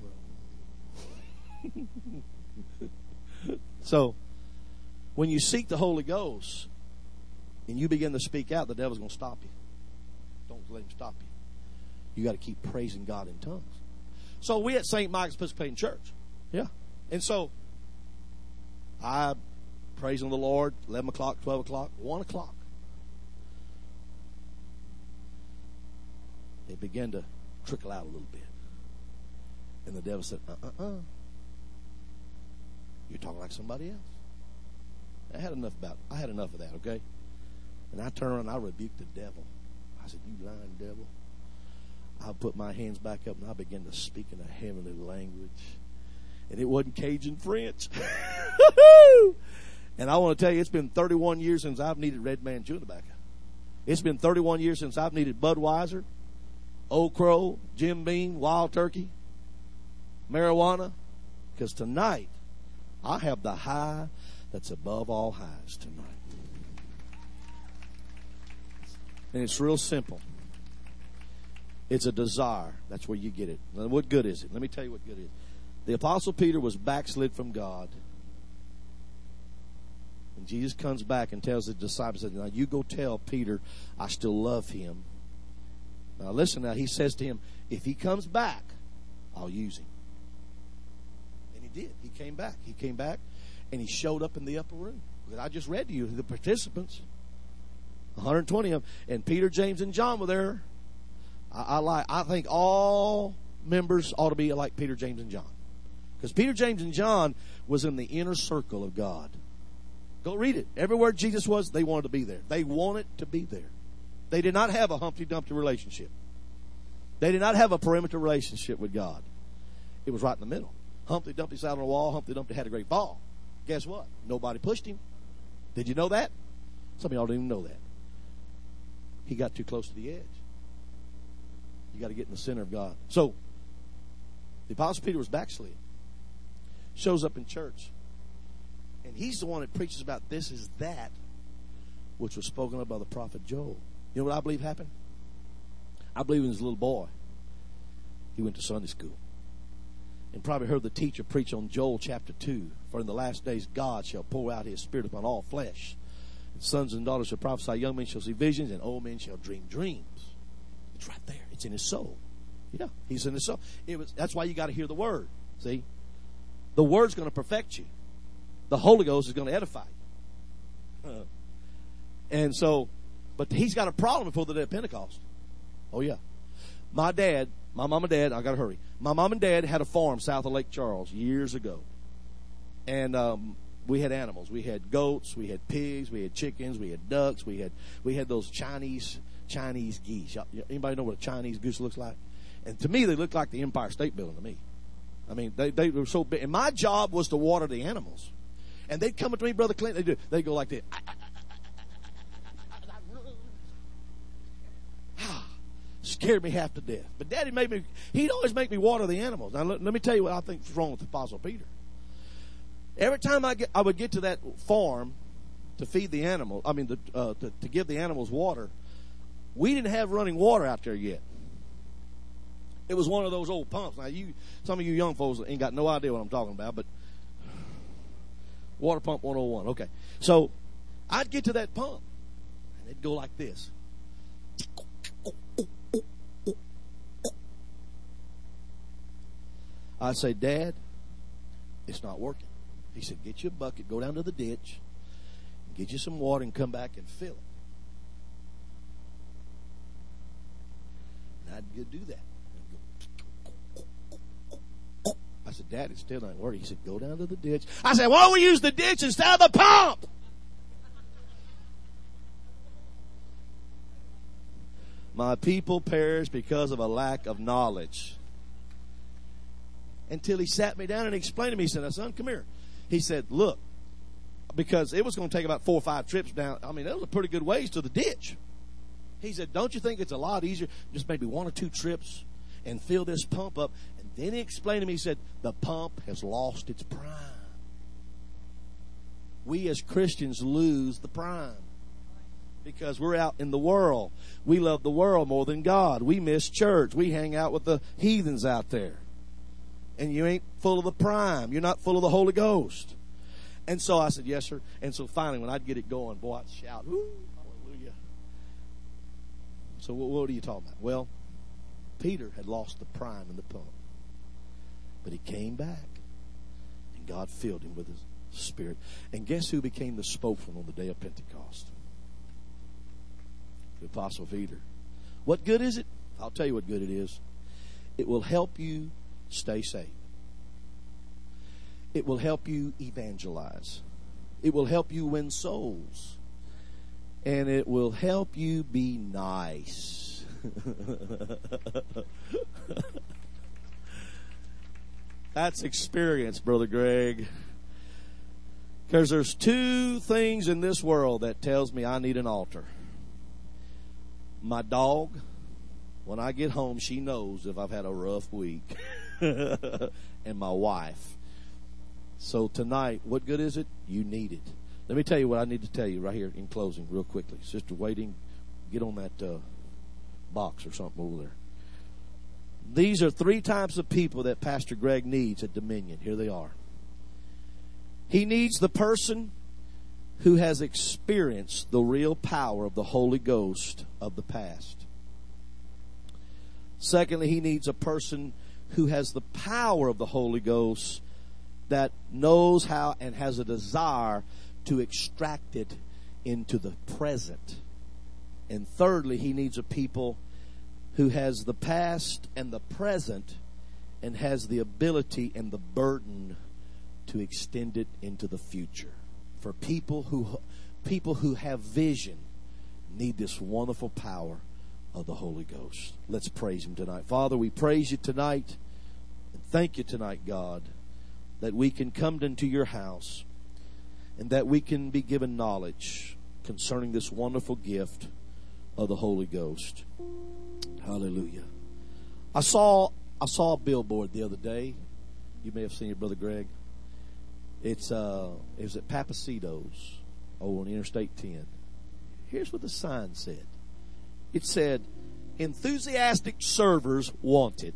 So, when you seek the Holy Ghost and you begin to speak out, the devil's going to stop you. Don't let him stop you. You got to keep praising God in tongues. So we at Saint Michael's Episcopalian Church, yeah, and so I praising the Lord. Eleven o'clock, twelve o'clock, one o'clock. It began to trickle out a little bit, and the devil said, "Uh, uh, uh." You're talking like somebody else. I had enough about I had enough of that, okay? And I turned around and I rebuked the devil. I said, "You lying devil." I put my hands back up and I began to speak in a heavenly language. And it wasn't Cajun French. And I want to tell you, it's been thirty-one years since I've needed Red Man chewing tobacco. It's been thirty-one years since I've needed Budweiser, Old Crow, Jim Beam, Wild Turkey, marijuana. Because tonight, I have the high that's above all highs tonight. And it's real simple. It's a desire. That's where you get it. Now, what good is it? Let me tell you what good is. The Apostle Peter was backslid from God. And Jesus comes back and tells the disciples, "Now you go tell Peter I still love him." Now listen now, he says to him, if he comes back, I'll use him. And he did. He came back. He came back and he showed up in the upper room. I just read to you the participants. one hundred twenty of them. And Peter, James, and John were there. I, I like. I think all members ought to be like Peter, James, and John. Because Peter, James, and John was in the inner circle of God. Go read it. Everywhere Jesus was, they wanted to be there. They wanted to be there. They did not have a Humpty Dumpty relationship. They did not have a perimeter relationship with God. It was right in the middle. Humpty Dumpty sat on a wall. Humpty Dumpty had a great fall. Guess what? Nobody pushed him. Did you know that? Some of y'all don't even know that. He got too close to the edge. You got to get in the center of God. So, the Apostle Peter was backslid. Shows up in church. And he's the one that preaches about this is that which was spoken of by the prophet Joel. You know what I believe happened? I believe when he was a little boy, he went to Sunday school. And probably heard the teacher preach on Joel chapter two. For in the last days God shall pour out his spirit upon all flesh. And sons and daughters shall prophesy, young men shall see visions, and old men shall dream dreams. It's right there. It's in his soul. Yeah, he's in his soul. It was. That's why you got to hear the word. See? The word's going to perfect you. The Holy Ghost is going to edify you. Uh, and so, but he's got a problem before the day of Pentecost. Oh, yeah. My dad, my mom and dad, I got to hurry. My mom and dad had a farm south of Lake Charles years ago. And um, we had animals. We had goats, we had pigs, we had chickens, we had ducks, we had we had those Chinese Chinese geese. Anybody know what a Chinese goose looks like? And to me, they looked like the Empire State Building to me. I mean, they, they were so big. And my job was to water the animals. And they'd come up to me, Brother Clinton, they'd, do, they'd go like this. Scared me half to death. But Daddy made me, he'd always make me water the animals. Now, let, let me tell you what I think is wrong with the Apostle Peter. Every time I, get, I would get to that farm to feed the animal, I mean, the, uh, to, to give the animals water, we didn't have running water out there yet. It was one of those old pumps. Now, you, some of you young folks ain't got no idea what I'm talking about, but water pump one oh one. Okay. So, I'd get to that pump, and it'd go like this. I say, Dad, it's not working. He said, get you a bucket, go down to the ditch, get you some water, and come back and fill it. And I'd go do that. I said, Dad, it's still not working. He said, go down to the ditch. I said, why don't we use the ditch instead of the pump? My people perish because of a lack of knowledge. Until he sat me down and explained to me, he said, now, son, come here. He said, look, because it was going to take about four or five trips down. I mean, that was a pretty good ways to the ditch. He said, don't you think it's a lot easier, just maybe one or two trips and fill this pump up? And then he explained to me, he said, the pump has lost its prime. We as Christians lose the prime because we're out in the world. We love the world more than God. We miss church. We hang out with the heathens out there. And you ain't full of the prime. You're not full of the Holy Ghost. And so I said, yes, sir. And so finally, when I'd get it going, boy, I'd shout, woo, hallelujah. So what, what are you talking about? Well, Peter had lost the prime in the pump. But he came back. And God filled him with his Spirit. And guess who became the spokesman on the day of Pentecost? The Apostle Peter. What good is it? I'll tell you what good it is. It will help you stay saved. It will help you evangelize. It will help you win souls. And it will help you be nice. That's experience, Brother Greg. Because there's two things in this world that tells me I need an altar. My dog, when I get home, she knows if I've had a rough week. And my wife. So tonight, what good is it? You need it. Let me tell you what I need to tell you right here in closing real quickly. Sister Waiting, get on that uh, box or something over there. These are three types of people that Pastor Greg needs at Dominion. Here they are. He needs the person who has experienced the real power of the Holy Ghost of the past. Secondly, he needs a person who has the power of the Holy Ghost that knows how and has a desire to extract it into the present. And thirdly, he needs a people who has the past and the present and has the ability and the burden to extend it into the future. For people who people who have vision need this wonderful power of the Holy Ghost. Let's praise him tonight. Father, we praise you tonight and thank you tonight, God, that we can come into your house and that we can be given knowledge concerning this wonderful gift of the Holy Ghost. Hallelujah. I saw I saw a billboard the other day. You may have seen it, Brother Greg. It's uh it was at Papasitos over on Interstate ten. Here's what the sign said. It said, enthusiastic servers wanted.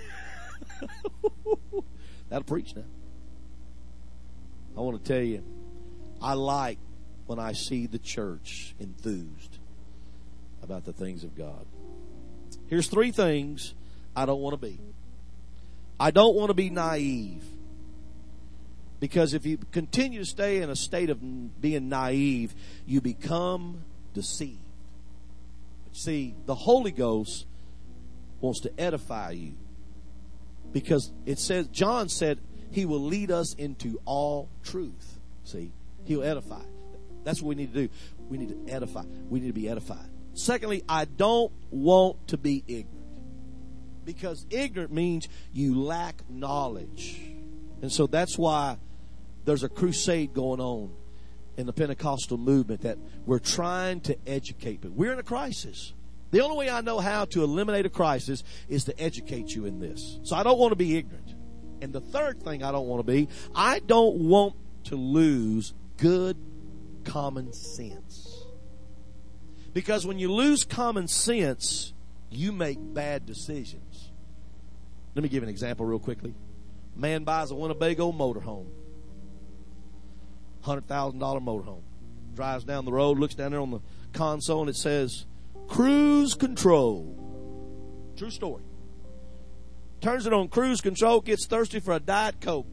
That'll preach now. I want to tell you, I like when I see the church enthused about the things of God. Here's three things I don't want to be. I don't want to be naive. Because if you continue to stay in a state of being naive, you become deceived. But see, the Holy Ghost wants to edify you. Because it says, John said, he will lead us into all truth. See, he'll edify. That's what we need to do. We need to edify. We need to be edified. Secondly, I don't want to be ignorant. Because ignorant means you lack knowledge. And so that's why there's a crusade going on in the Pentecostal movement that we're trying to educate people. We're in a crisis. The only way I know how to eliminate a crisis is to educate you in this. So I don't want to be ignorant. And the third thing I don't want to be, I don't want to lose good common sense. Because when you lose common sense, you make bad decisions. Let me give an example real quickly. Man buys a Winnebago motorhome. one hundred thousand dollars motorhome. Drives down the road, looks down there on the console, and it says, cruise control. True story. turns it on cruise control, gets thirsty for a Diet Coke.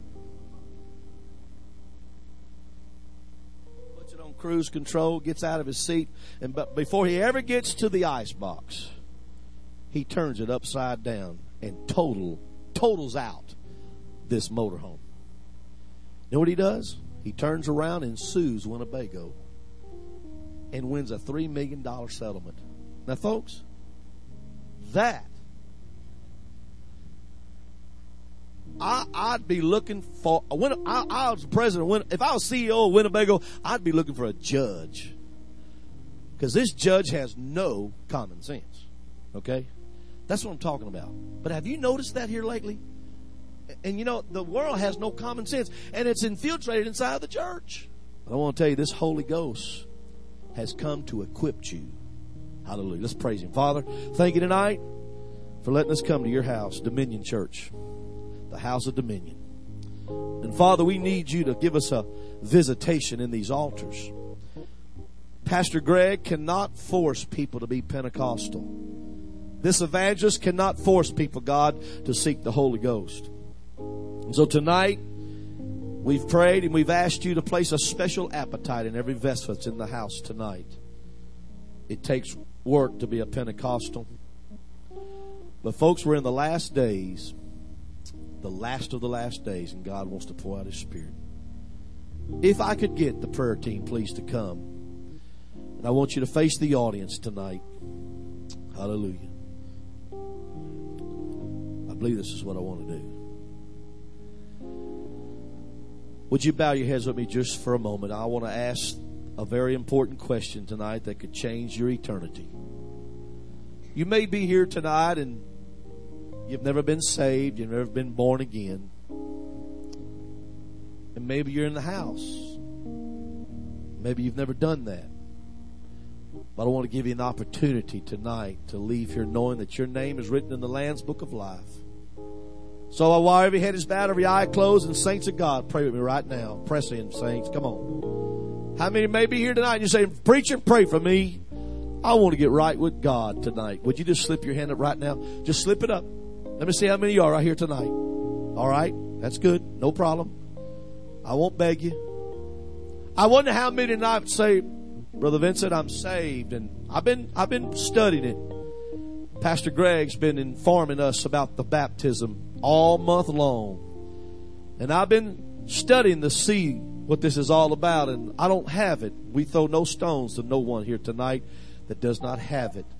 Puts it on cruise control, gets out of his seat, and but before he ever gets to the ice box, he turns it upside down and total totals out this motorhome. You know what he does? He turns around and sues Winnebago and wins a three million dollars settlement. Now, folks, that I, I'd be looking for. When I, I was president, when, if I was C E O of Winnebago, I'd be looking for a judge, because this judge has no common sense. Okay, that's what I'm talking about. But have you noticed that here lately? And you know, the world has no common sense, and it's infiltrated inside the church. But I want to tell you, this Holy Ghost has come to equip you. Hallelujah. Let's praise Him. Father, thank you tonight for letting us come to your house, Dominion Church, the house of Dominion. And Father, we need you to give us a visitation in these altars. Pastor Greg cannot force people to be Pentecostal. This evangelist cannot force people, God, to seek the Holy Ghost. And so tonight, we've prayed and we've asked you to place a special appetite in every vessel that's in the house tonight. It takes work to be a Pentecostal. But folks, we're in the last days, the last of the last days, and God wants to pour out His Spirit. If I could get the prayer team, please, to come. And I want you to face the audience tonight. Hallelujah. I believe this is what I want to do. Would you bow your heads with me just for a moment? I want to ask a very important question tonight that could change your eternity. You may be here tonight and you've never been saved, you've never been born again. And maybe you're in the house. Maybe you've never done that. But I want to give you an opportunity tonight to leave here knowing that your name is written in the Lamb's Book of Life. So while every head is bowed, every eye closed, and saints of God, pray with me right now. Press in, saints. Come on. How many may be here tonight and you say, preacher, pray for me. I want to get right with God tonight. Would you just slip your hand up right now? Just slip it up. Let me see how many of you are right here tonight. All right. That's good. No problem. I won't beg you. I wonder how many tonight say, Brother Vincent, I'm saved. And I've been, I've been studying it. Pastor Greg's been informing us about the baptism all month long. And I've been studying to see what this is all about, and I don't have it. We throw no stones to no one here tonight that does not have it.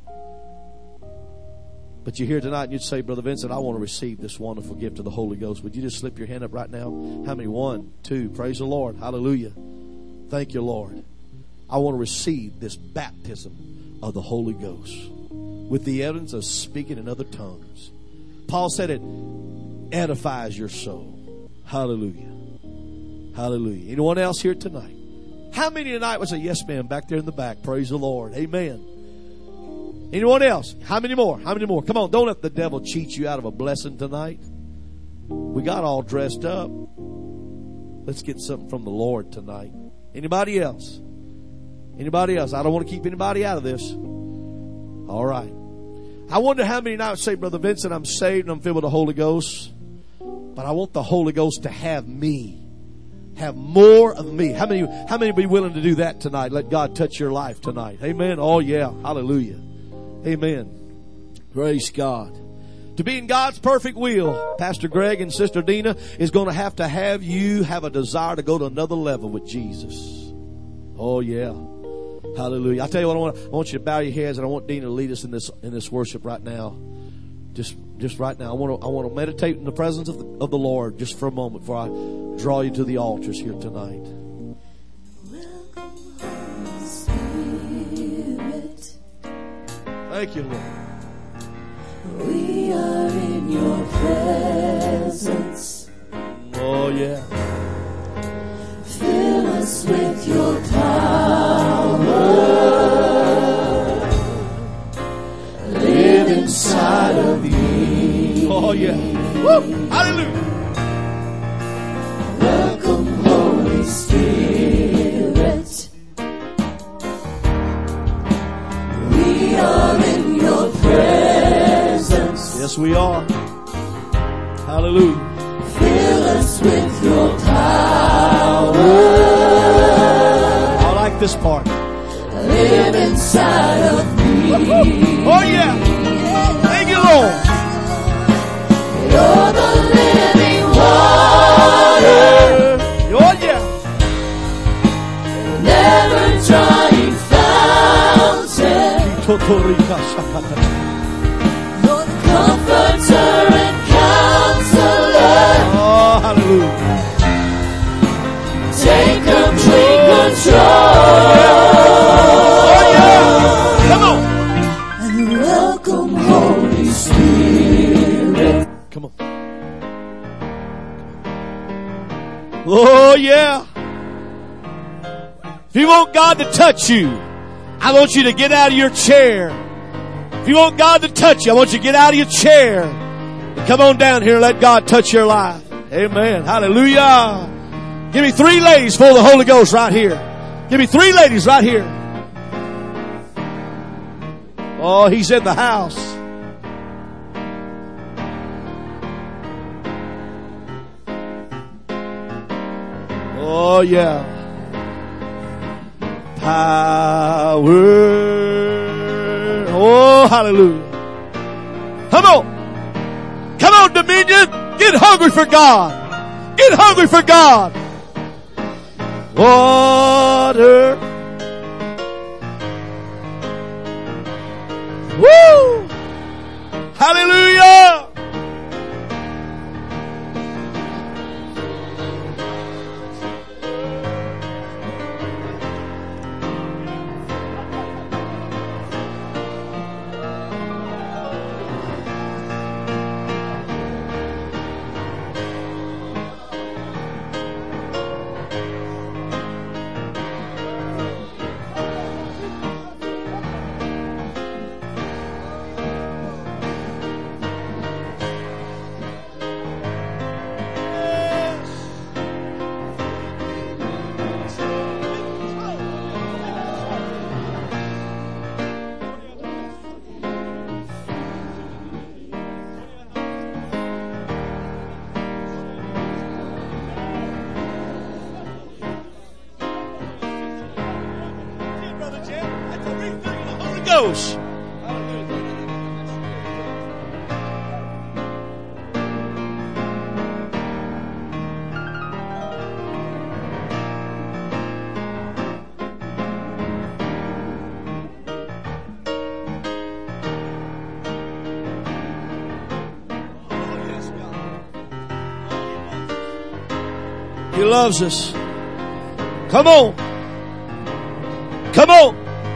But you're here tonight and you'd say, Brother Vincent, I want to receive this wonderful gift of the Holy Ghost. Would you just slip your hand up right now? How many? One, two. Praise the Lord. Hallelujah. Thank you, Lord. I want to receive this baptism of the Holy Ghost with the evidence of speaking in other tongues. Paul said it edifies your soul. Hallelujah. Hallelujah. Anyone else here tonight? How many tonight would say, yes, ma'am, back there in the back? Praise the Lord. Amen. Anyone else? How many more? How many more? Come on, don't let the devil cheat you out of a blessing tonight. We got all dressed up. Let's get something from the Lord tonight. Anybody else? Anybody else? I don't want to keep anybody out of this. All right. I wonder how many now say, Brother Vincent, I'm saved and I'm filled with the Holy Ghost, but I want the Holy Ghost to have me, have more of me. How many, how many be willing to do that tonight? Let God touch your life tonight. Amen. Oh yeah. Hallelujah. Amen. Praise God. To be in God's perfect will, Pastor Greg and Sister Dina is going to have to have you have a desire to go to another level with Jesus. Oh yeah. Hallelujah. I tell you what, I want, I want you to bow your heads, and I want Dina to lead us in this in this worship right now. Just just right now. I want to I want to meditate in the presence of the, of the Lord just for a moment before I draw you to the altars here tonight. Welcome, Holy Spirit. Thank you, Lord. We are in your presence. Oh yeah. Fill us with your power. Live inside of me. Oh yeah. Woo! Hallelujah. Welcome, Holy Spirit. We are in your presence. Yes, we are. Hallelujah. Fill us with your power. I like this part. Live inside of me. Oh yeah. Thank you, Lord. You're the living water. Oh yeah. Never drying fountain. You're the comforter and counselor. Oh, hallelujah. Take complete control. Oh yeah. Come on. And welcome, Holy Spirit. Come on. Oh yeah. If you want God to touch you, I want you to get out of your chair. If you want God to touch you, I want you to get out of your chair and come on down here and let God touch your life. Amen. Hallelujah. Give me three ladies full of the Holy Ghost right here. Give me three ladies right here. Oh, He's in the house. Oh, yeah. Power. Oh, hallelujah. Come on. Come on, Dominion. Get hungry for God. Get hungry for God. Water. Woo. Hallelujah. Ghost. He loves us. Come on. Come on.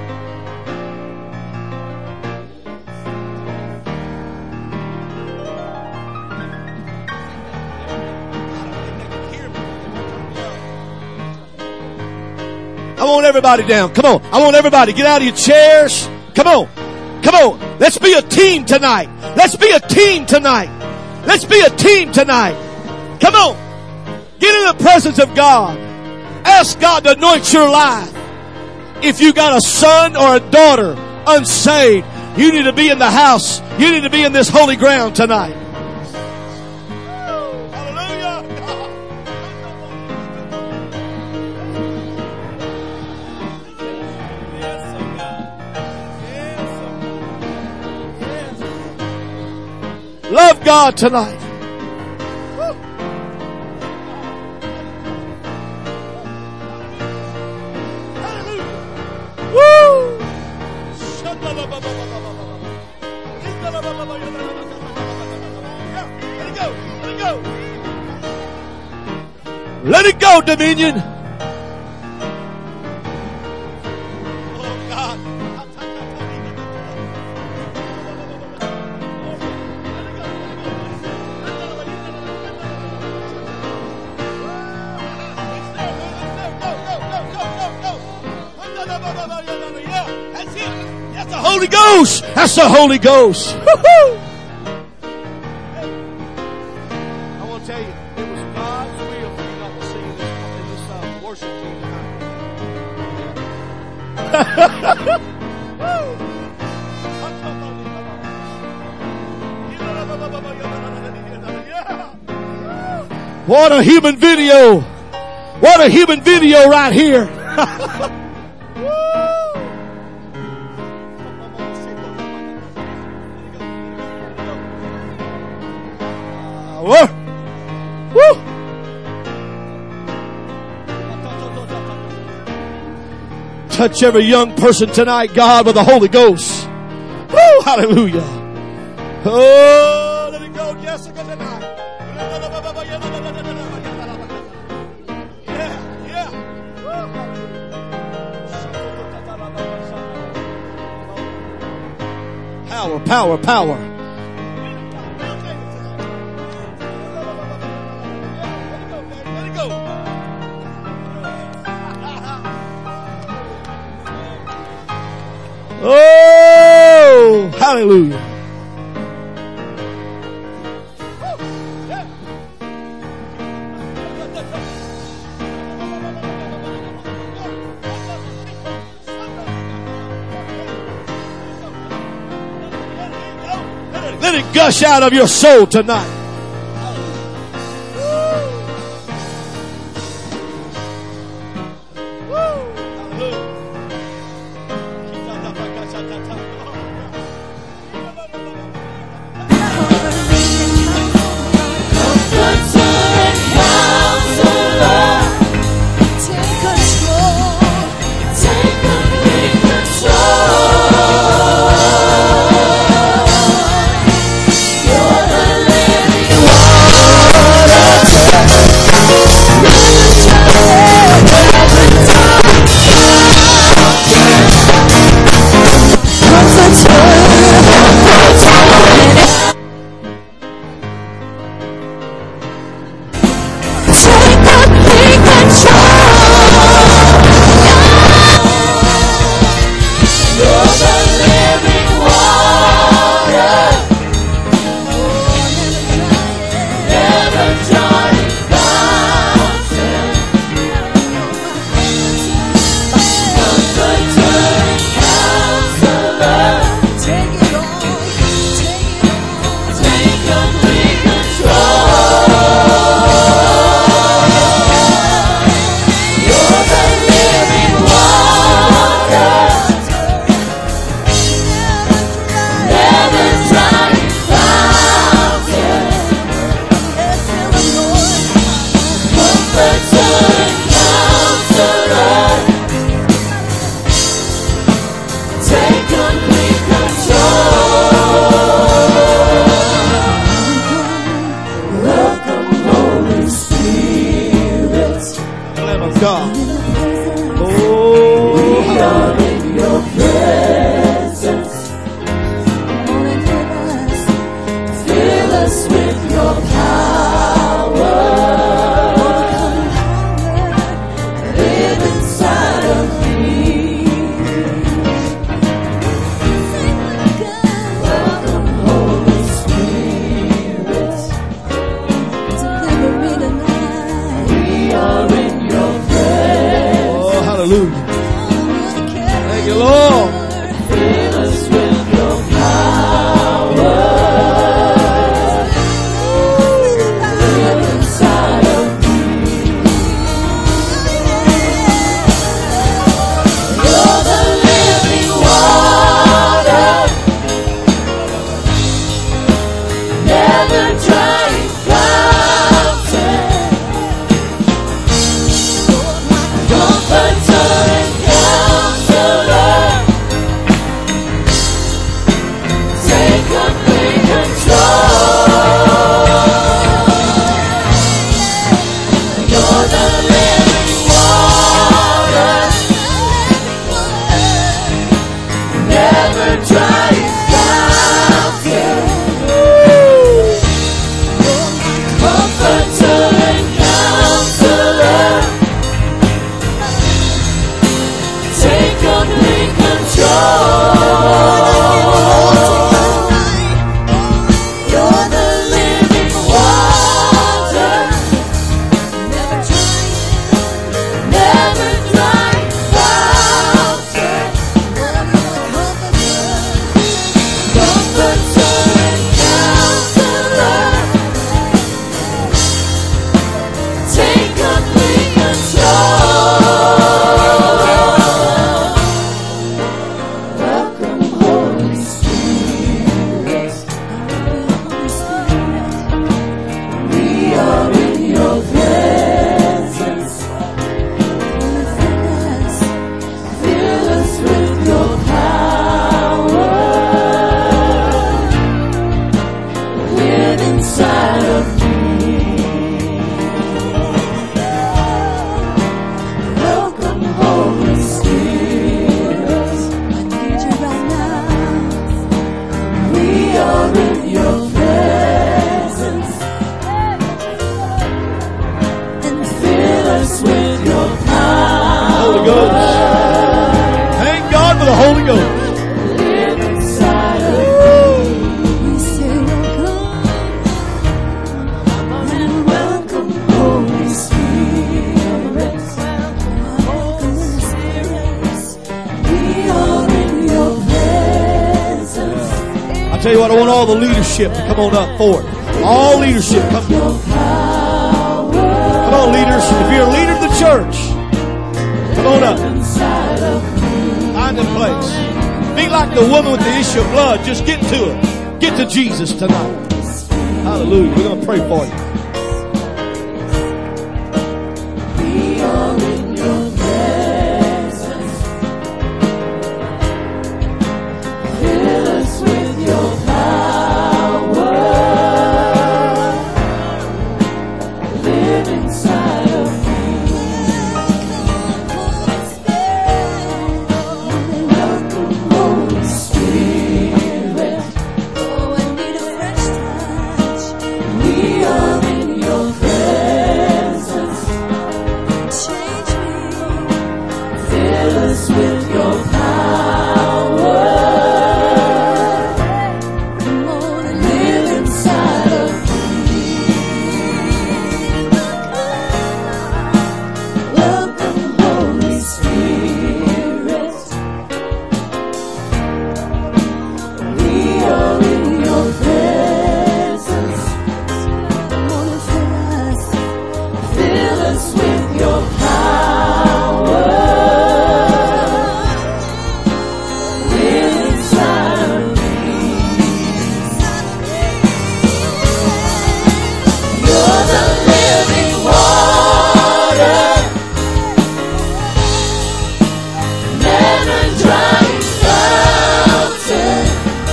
I want everybody down. Come on. I want everybody. Get out of your chairs. Come on. Come on. Let's be a team tonight. Let's be a team tonight. Let's be a team tonight. Come on. Get in the presence of God. Ask God to anoint your life. If you got a son or a daughter unsaved, you need to be in the house. You need to be in this holy ground tonight. Love God tonight. Woo! Let it go. Let it go. Let it go, Dominion. Oh, God. That's it. That's the Holy Ghost. That's the Holy Ghost. Woo-hoo. I want to tell you, it was God's will for you not to sing in this, in this uh, worship team tonight. What a human video. What a human video right here. Woo. Woo. Touch every young person tonight, God, with the Holy Ghost. Woo. Hallelujah. Oh, let it go, Jessica, tonight. Yeah, yeah. Power, power, power. Let it go. Oh, hallelujah. Let it gush out of your soul tonight. Comforter. inside of me. Welcome, Holy Spirit. I need you right now. We are in your presence. And fill us with your power. Holy Ghost. Thank God for the Holy Ghost. Live inside of me. We say welcome. And welcome, Holy Spirit. Welcome, Spirit. We are in your presence. I tell you what, I want all the leadership to come on up forward. All leadership, come. Your power. Come on, leaders. If you're a leader of the church, come on up. Inside of me. Find a place. Be like the woman with the issue of blood. Just get to it. Get to Jesus tonight. Hallelujah. We're going to pray for you. We are in your presence. Fill us with your power. Live inside of me. Welcome, Holy Spirit. Oh, I need a fresh touch. We are in your presence. Change me. Fill us with your power. Come on and live inside of me. Welcome, Holy Spirit. We are in your presence. Come on and fill us. Fill us with your power. Live inside of me. You're the living water, never drying fountain.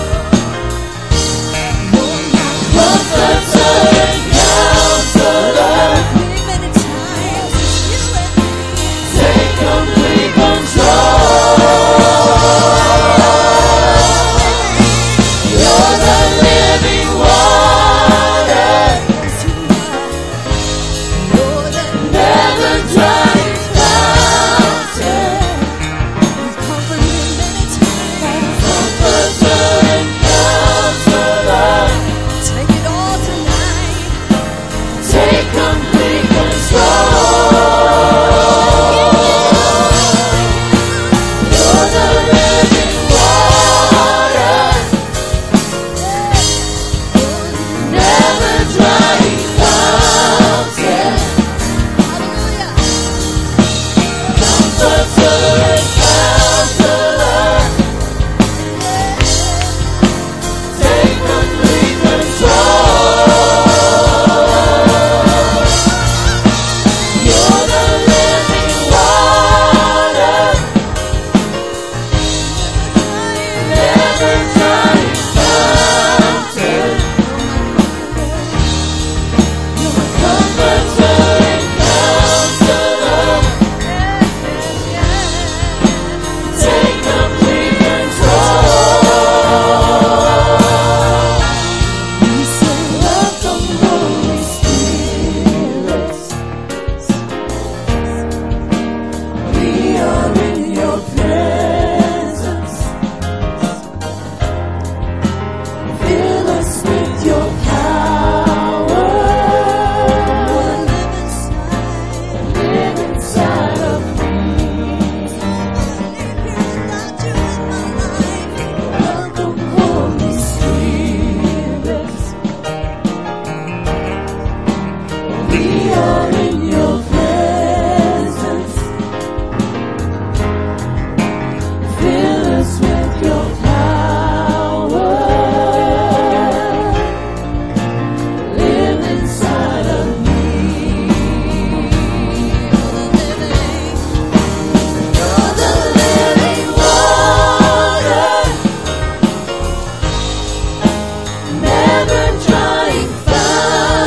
Comforter and counselor. Many times you and me. Take complete control. You're the living water, never drying fountain. Comforter and counselor. Take it all tonight. Take complete control. You're the living water, never drying fountain. Comforter and counselor. Take complete control. You're the living water, never drying fountain. You're a comforter and counselor. Take complete control. We say welcome, Holy Spirit. We are in your presence. Fill us with your power. Live inside of me. Welcome, Holy Spirit. We are in your presence. Fill us with your power. Live inside of me. You're the living water, never drying fountain.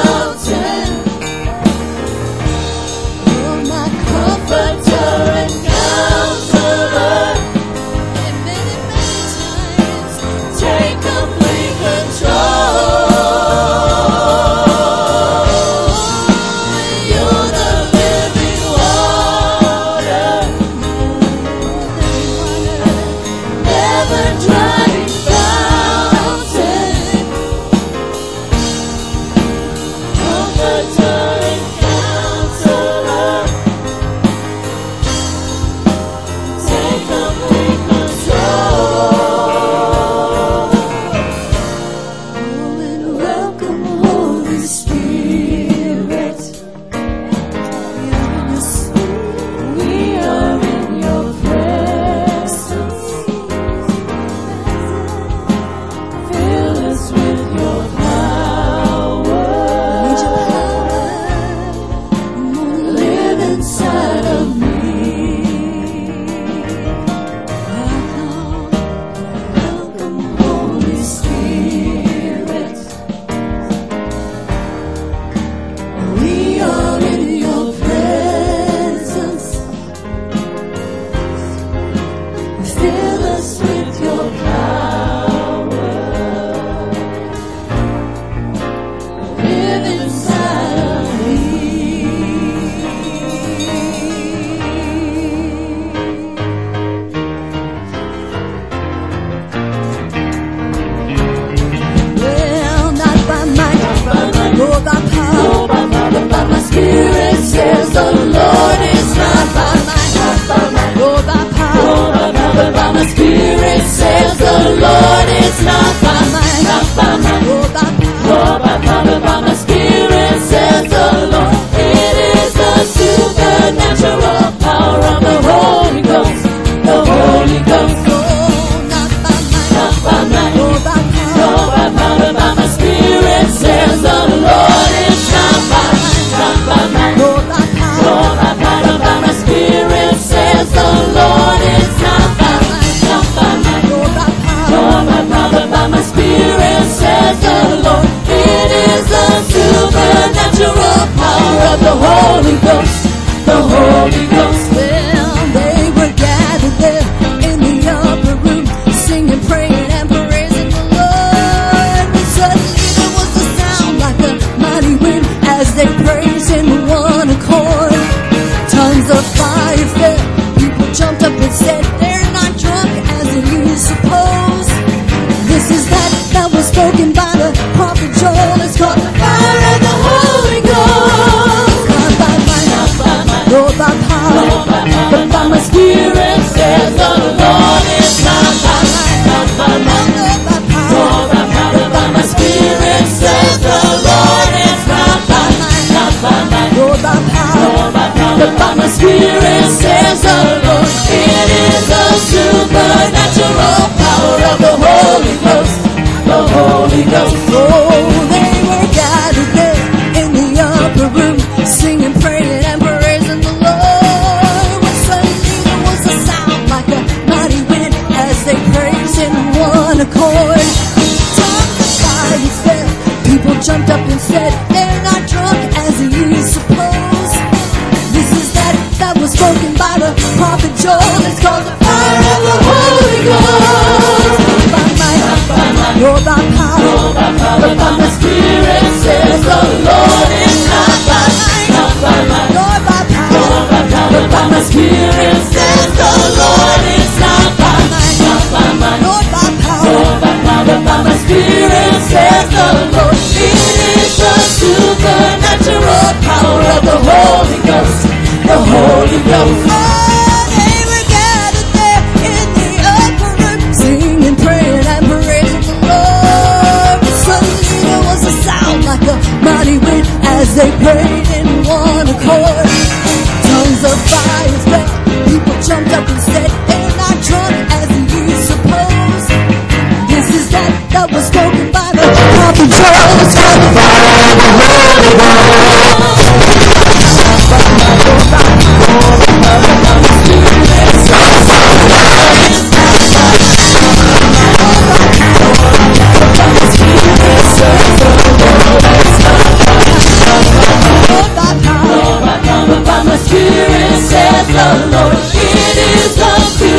Spirit says the Lord, it is the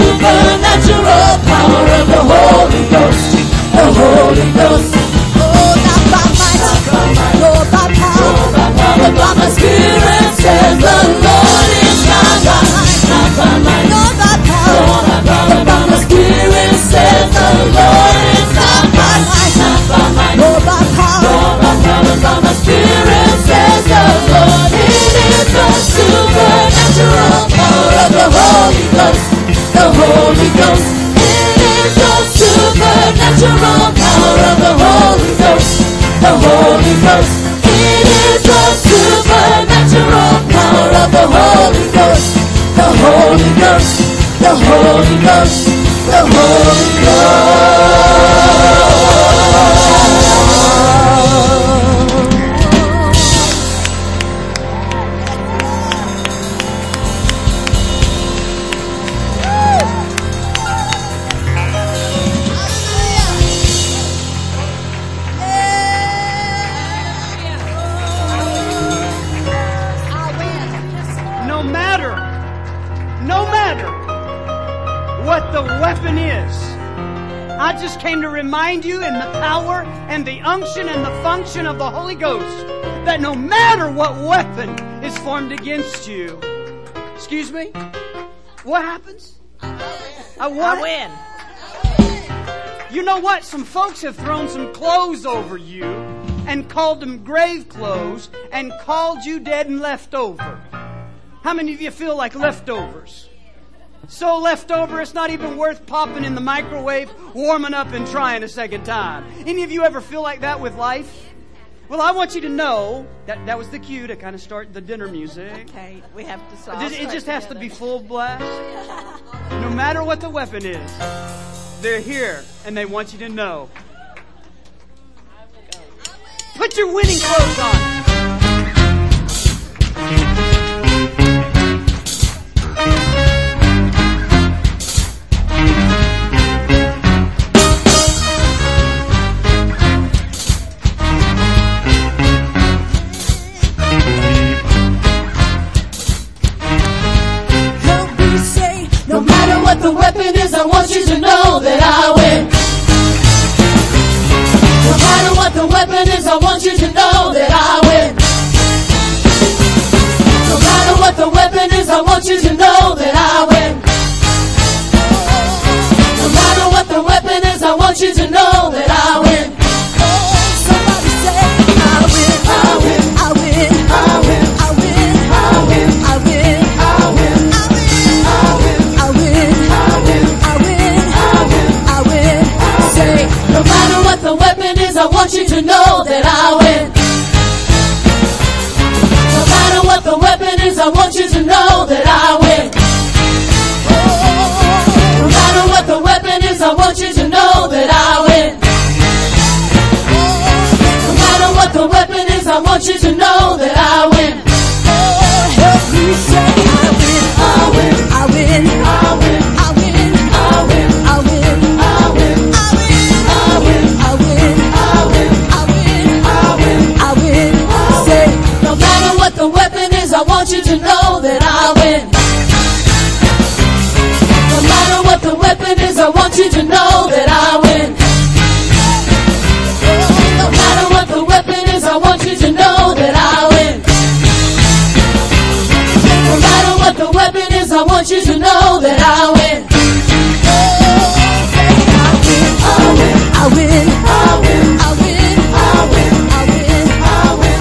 the Holy Ghost, the Holy Ghost. I just came to remind you in the power and the unction and the function of the Holy Ghost that no matter what weapon is formed against you, excuse me, what happens? I what? I win. You know what? Some folks have thrown some clothes over you and called them grave clothes and called you dead and left over. How many of you feel like leftovers? So left over, it's not even worth popping in the microwave, warming up and trying a second time. Any of you ever feel like that with life? Well, I want you to know that that was the cue to kind of start the dinner music. Okay, we have to solve it. It just has to be full blast. No matter what the weapon is, they're here and they want you to know. Put your winning clothes on. No matter what the weapon is, I want you to know that I win. No matter what the weapon is, I want you to know that I win. No matter what the weapon is, I want you to know that I win. No matter what the weapon is, I want you to know that I win. Somebody say, I win, I win, I win, I win, I win, I win, I win, I win. No matter what the weapon is, I want you to know that I win. No matter what the weapon is, I want you to know that I win. No matter what the weapon is, I want you to know that I win. No matter what the weapon is, I want you to know that I win. Help me say I win, I win, I win, I win, I win, I win, I win, I win. The weapon is, I want you to know that I win. No matter what the weapon is, I want you to know that I win. No matter what the weapon is, I want you to know that I win. No matter what the weapon is, I want you to know that I win. I win, I win, I win, I win, I win, I win, I win.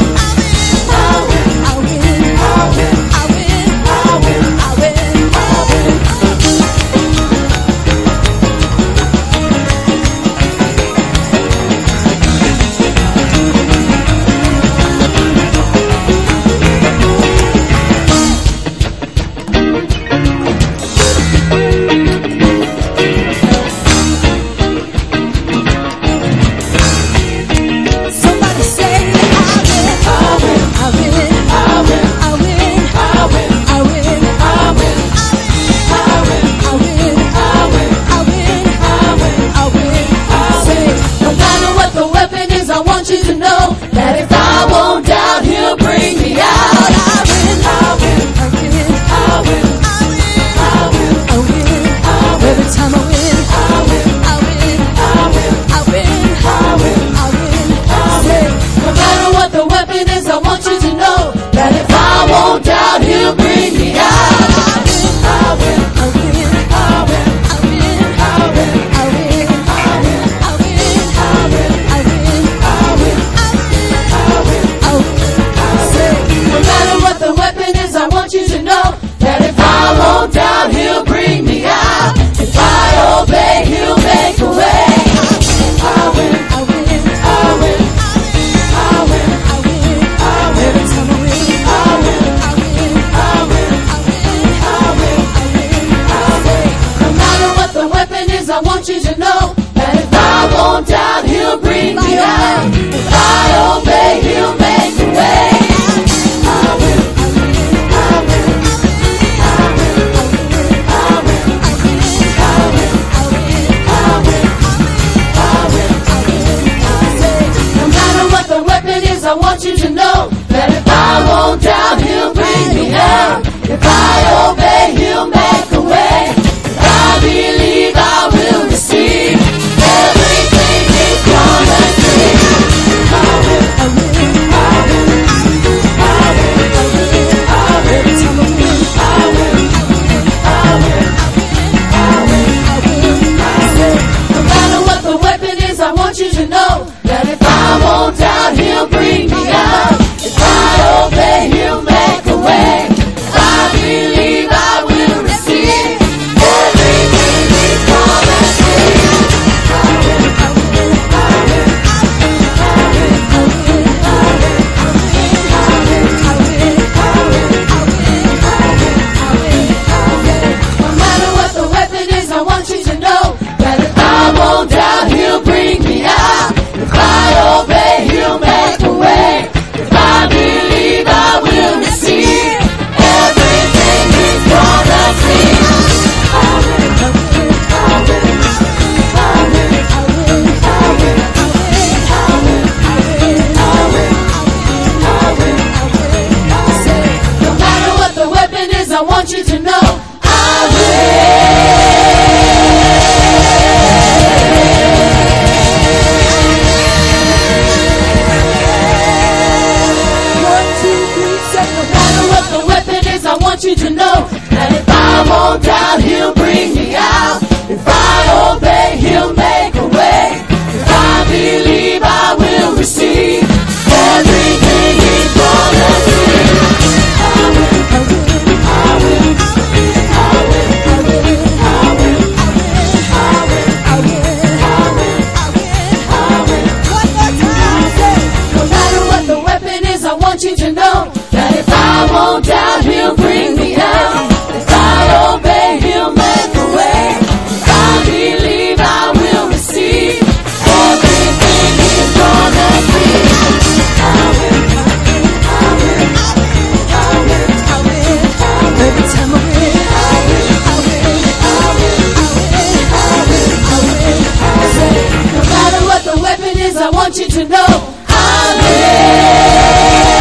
No matter what the weapon is, I want you to know that if I won't doubt, He'll bring me out. If I obey, He'll make a way. If I believe, I will receive everything He's promised me. I will, I will, I will, I will, I will, I will, I will, I will, I will, I will. One more time, say. No matter what the weapon is, I want you to know that if I won't doubt, He'll bring me out. If I obey, He'll make a way. If I believe, I will receive everything He's promised me. I will, I will, I will, I will, I will. Every time I win, I will, I will, I will, I will, I will, I will. Say, no matter what the weapon is, I want you to know I will.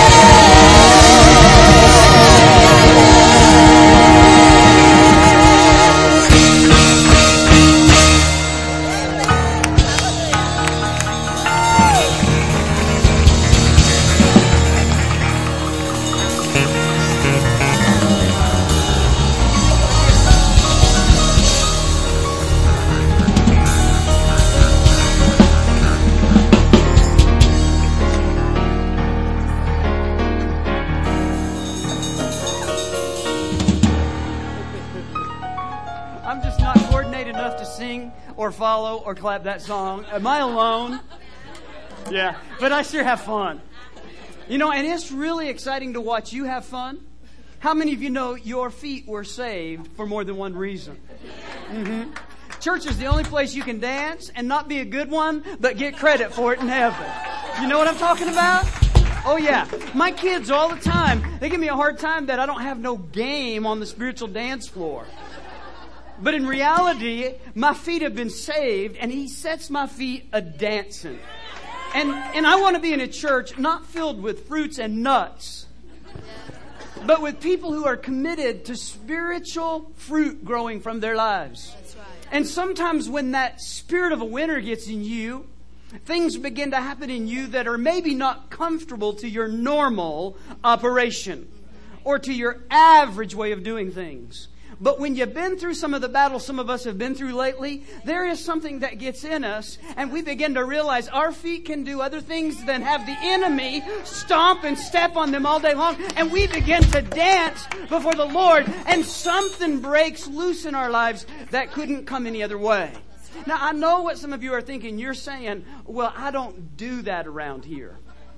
I'm just not coordinated enough to sing or follow or clap that song. Am I alone? Yeah, but I sure have fun. You know, and it's really exciting to watch you have fun. How many of you know your feet were saved for more than one reason? Mm-hmm. Church is the only place you can dance and not be a good one, but get credit for it in heaven. You know what I'm talking about? Oh yeah. My kids all the time, they give me a hard time that I don't have no game on the spiritual dance floor. But in reality, my feet have been saved, and He sets my feet a-dancing. And and I want to be in a church not filled with fruits and nuts, but with people who are committed to spiritual fruit growing from their lives. That's right. And sometimes when that spirit of a winner gets in you, things begin to happen in you that are maybe not comfortable to your normal operation or to your average way of doing things. But when you've been through some of the battles some of us have been through lately, there is something that gets in us, and we begin to realize our feet can do other things than have the enemy stomp and step on them all day long. And we begin to dance before the Lord, and something breaks loose in our lives that couldn't come any other way. Now, I know what some of you are thinking. You're saying, well, I don't do that around here.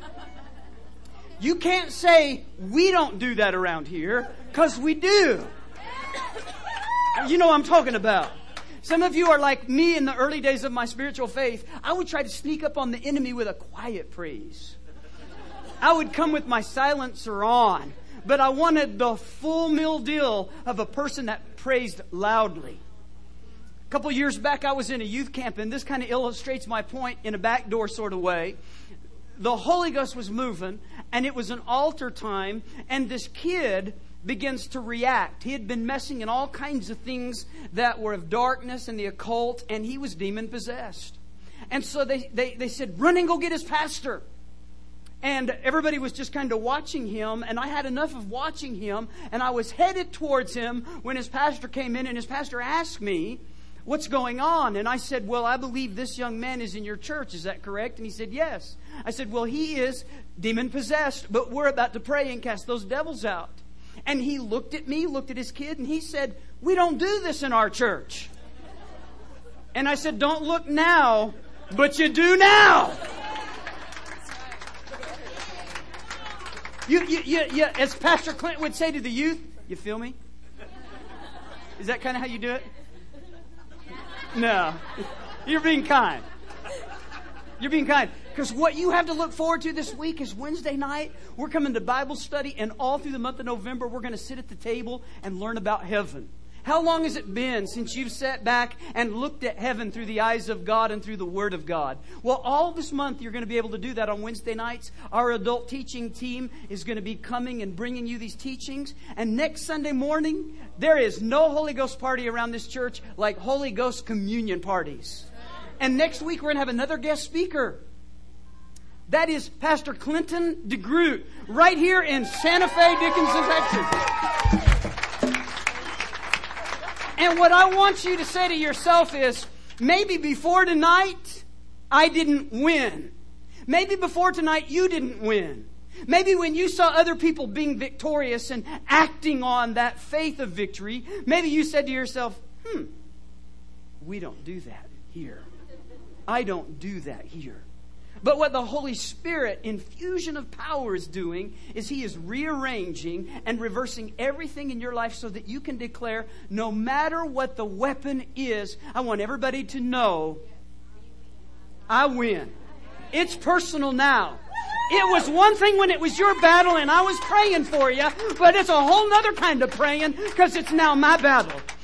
You can't say we don't do that around here, because we do. You know what I'm talking about. Some of you are like me in the early days of my spiritual faith. I would try to sneak up on the enemy with a quiet praise. I would come with my silencer on, but I wanted the full meal deal of a person that praised loudly. A couple years back, I was in a youth camp, and this kind of illustrates my point in a backdoor sort of way. The Holy Ghost was moving, and it was an altar time, and this kid begins to react. He had been messing in all kinds of things that were of darkness and the occult, and he was demon-possessed. And so they, they, they said, run and go get his pastor. And everybody was just kind of watching him, and I had enough of watching him, and I was headed towards him when his pastor came in, and his pastor asked me, what's going on? And I said, well, I believe this young man is in your church. Is that correct? And he said, yes. I said, well, he is demon-possessed, but we're about to pray and cast those devils out. And he looked at me, looked at his kid, and he said, we don't do this in our church. And I said, don't look now, but you do now. You, you, you, you, as Pastor Clinton would say to the youth, you feel me? Is that kind of how you do it? No. You're being kind. You're being kind. Because what you have to look forward to this week is Wednesday night. We're coming to Bible study, and all through the month of November, we're going to sit at the table and learn about heaven. How long has it been since you've sat back and looked at heaven through the eyes of God and through the Word of God? Well, all this month, you're going to be able to do that on Wednesday nights. Our adult teaching team is going to be coming and bringing you these teachings. And next Sunday morning, there is no Holy Ghost party around this church like Holy Ghost communion parties. And next week, we're going to have another guest speaker. That is Pastor Clinton DeGroot, right here in Santa Fe, Dickinson, Texas. And what I want you to say to yourself is, maybe before tonight, I didn't win. Maybe before tonight, you didn't win. Maybe when you saw other people being victorious and acting on that faith of victory, maybe you said to yourself, hmm, we don't do that here. I don't do that here. But what the Holy Spirit, infusion of power, is doing is He is rearranging and reversing everything in your life so that you can declare, no matter what the weapon is, I want everybody to know, I win. It's personal now. It was one thing when it was your battle and I was praying for you, but it's a whole other kind of praying because it's now my battle.